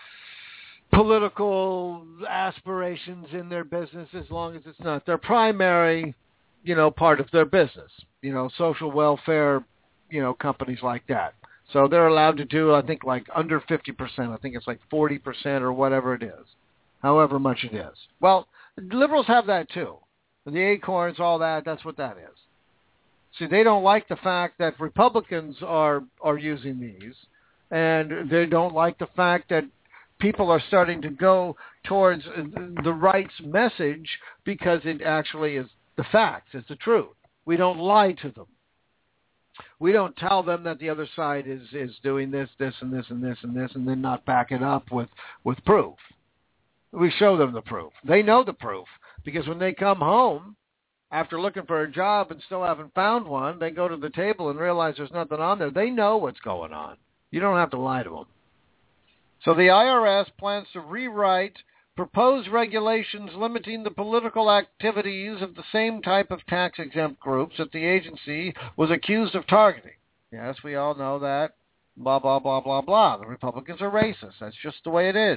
political aspirations in their business as long as it's not their primary, you know, part of their business. You know, social welfare, you know, companies like that. So they're allowed to do, I think, like under fifty percent. I think it's like forty percent or whatever it is, however much it is. Well, liberals have that too. The acorns, all that, that's what that is. See, they don't like the fact that Republicans are, are using these, and they don't like the fact that people are starting to go towards the right's message because it actually is the facts. It's the truth. We don't lie to them. We don't tell them that the other side is, is doing this, this, and this, and this, and this, and then not back it up with, with proof. We show them the proof. They know the proof because when they come home after looking for a job and still haven't found one, they go to the table and realize there's nothing on there. They know what's going on. You don't have to lie to them. So the I R S plans to rewrite proposed regulations limiting the political activities of the same type of tax-exempt groups that the agency was accused of targeting. Yes, we all know that. Blah, blah, blah, blah, blah. The Republicans are racist. That's just the way it is.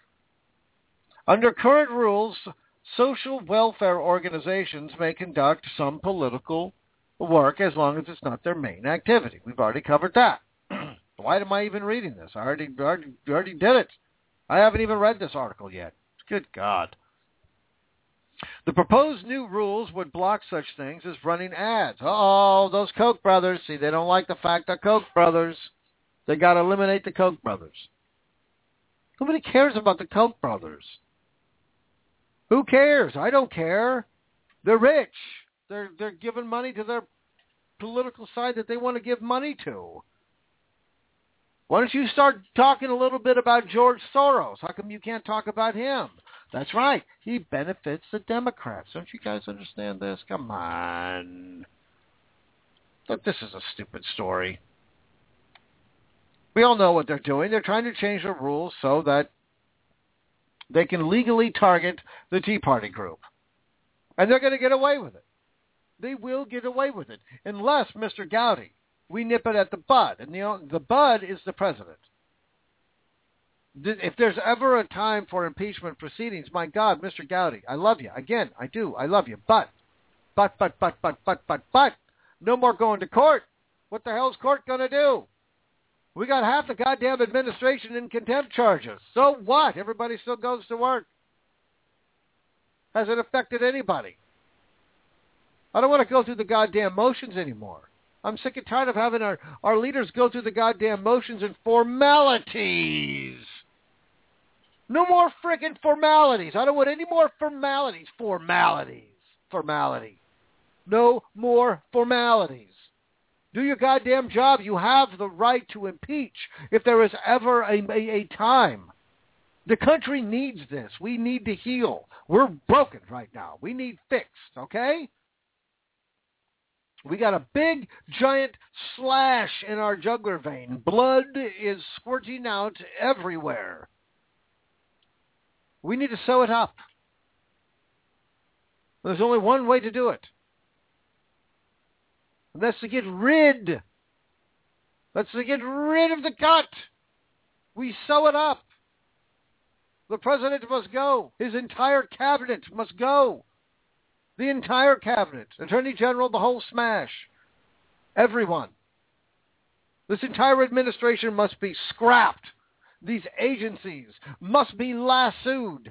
Under current rules, social welfare organizations may conduct some political work as long as it's not their main activity. We've already covered that. Why am I even reading this? I already, already, already did it. I haven't even read this article yet. Good God. The proposed new rules would block such things as running ads. Uh-oh, those Koch brothers. See, they don't like the fact that Koch brothers. They got to eliminate the Koch brothers. Nobody cares about the Koch brothers. Who cares? I don't care. They're rich. They're they're giving money to their political side that they want to give money to. Why don't you start talking a little bit about George Soros? How come you can't talk about him? That's right. He benefits the Democrats. Don't you guys understand this? Come on. Look, this is a stupid story. We all know what they're doing. They're trying to change the rules so that they can legally target the Tea Party group. And they're going to get away with it. They will get away with it. Unless, Mister Gowdy, we nip it at the bud. And the, the bud is the president. If there's ever a time for impeachment proceedings, my God, Mister Gowdy, I love you. Again, I do. I love you. But, but, but, but, but, but, but, but, no more going to court. What the hell's court going to do? We got half the goddamn administration in contempt charges. So what? Everybody still goes to work. Has it affected anybody? I don't want to go through the goddamn motions anymore. I'm sick and tired of having our, our leaders go through the goddamn motions and formalities. No more friggin' formalities. I don't want any more formalities. Formalities. Formality. No more formalities. Do your goddamn job. You have the right to impeach if there is ever a, a, a time. The country needs this. We need to heal. We're broken right now. We need fixed, okay? We got a big, giant slash in our jugular vein. Blood is squirting out everywhere. We need to sew it up. There's only one way to do it. And that's to get rid. That's to get rid of the gut. We sew it up. The president must go. His entire cabinet must go. The entire cabinet. Attorney General, the whole smash. Everyone. This entire administration must be scrapped. These agencies must be lassoed.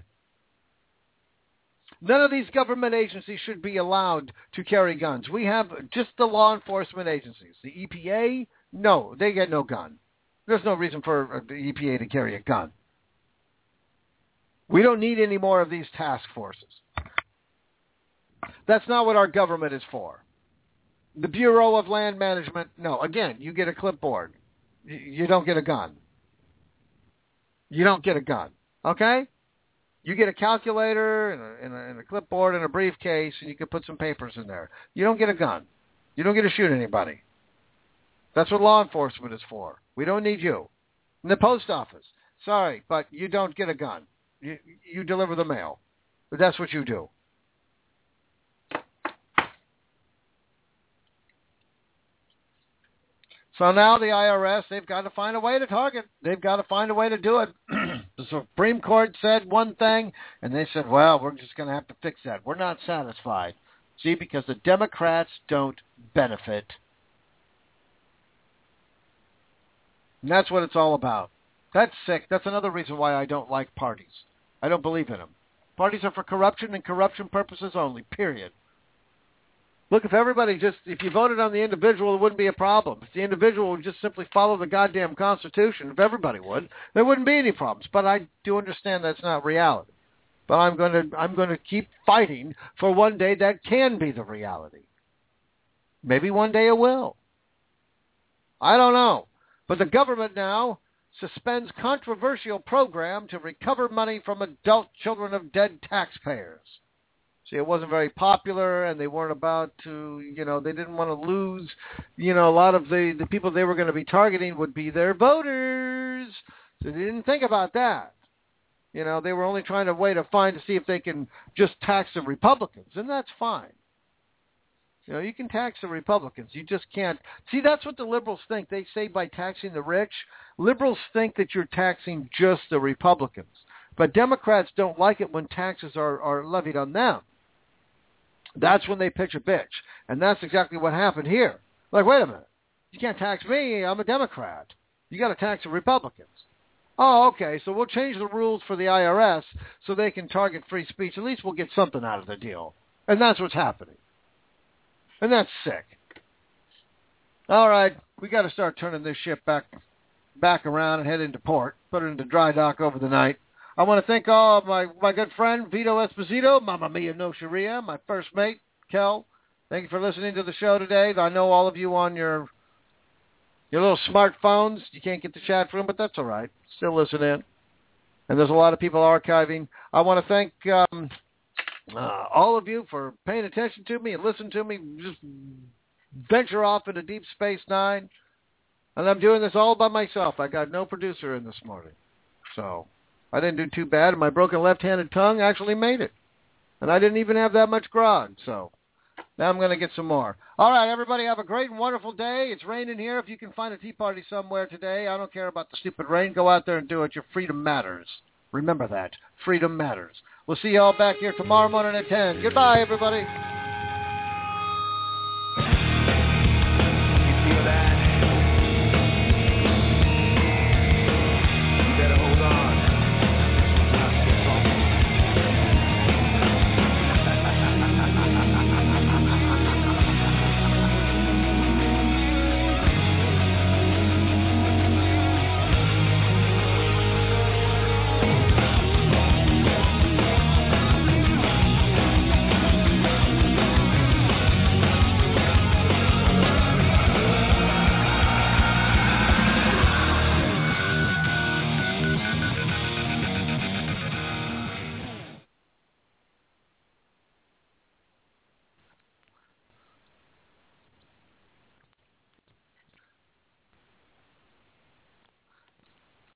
None of these government agencies should be allowed to carry guns. We have just the law enforcement agencies. The E P A, no, they get no gun. There's no reason for the E P A to carry a gun. We don't need any more of these task forces. That's not what our government is for. The Bureau of Land Management, no. Again, you get a clipboard. You don't get a gun. You don't get a gun. Okay? You get a calculator and a, and, a, and a clipboard and a briefcase, and you can put some papers in there. You don't get a gun. You don't get to shoot anybody. That's what law enforcement is for. We don't need you. In the post office, sorry, but you don't get a gun. You, you deliver the mail. But that's what you do. So now the I R S, they've got to find a way to target. They've got to find a way to do it. The Supreme Court said one thing, and they said, well, we're just going to have to fix that. We're not satisfied. See, because the Democrats don't benefit. And that's what it's all about. That's sick. That's another reason why I don't like parties. I don't believe in them. Parties are for corruption and corruption purposes only, period. Look, if everybody just, if you voted on the individual, it wouldn't be a problem. If the individual would just simply follow the goddamn Constitution, if everybody would, there wouldn't be any problems. But I do understand that's not reality. But I'm going to, I'm going to keep fighting for one day that can be the reality. Maybe one day it will. I don't know. But the government now suspends controversial program to recover money from adult children of dead taxpayers. See, it wasn't very popular, and they weren't about to, you know, they didn't want to lose, you know, a lot of the, the people they were going to be targeting would be their voters. So they didn't think about that. You know, they were only trying to wait to find to see if they can just tax the Republicans, and that's fine. You know, you can tax the Republicans. You just can't. See, that's what the liberals think. They say by taxing the rich, liberals think that you're taxing just the Republicans. But Democrats don't like it when taxes are, are levied on them. That's when they pitch a bitch. And that's exactly what happened here. Like, wait a minute. You can't tax me. I'm a Democrat. You got to tax the Republicans. Oh, okay. So we'll change the rules for the I R S so they can target free speech. At least we'll get something out of the deal. And that's what's happening. And that's sick. All right. We got to start turning this ship back back around and head into port. Put it into dry dock over the night. I want to thank all of my, my good friend, Vito Esposito, Mamma Mia No Sharia, my first mate, Kel. Thank you for listening to the show today. I know all of you on your your little smartphones, you can't get the chat room, but that's all right. Still listen in. And there's a lot of people archiving. I want to thank um, uh, all of you for paying attention to me and listening to me just venture off into Deep Space Nine. And I'm doing this all by myself. I got no producer in this morning. So I didn't do too bad. And my broken left-handed tongue actually made it. And I didn't even have that much grog. So now I'm going to get some more. All right, everybody, have a great and wonderful day. It's raining here. If you can find a tea party somewhere today, I don't care about the stupid rain. Go out there and do it. Your freedom matters. Remember that. Freedom matters. We'll see you all back here tomorrow morning at ten. Goodbye, everybody.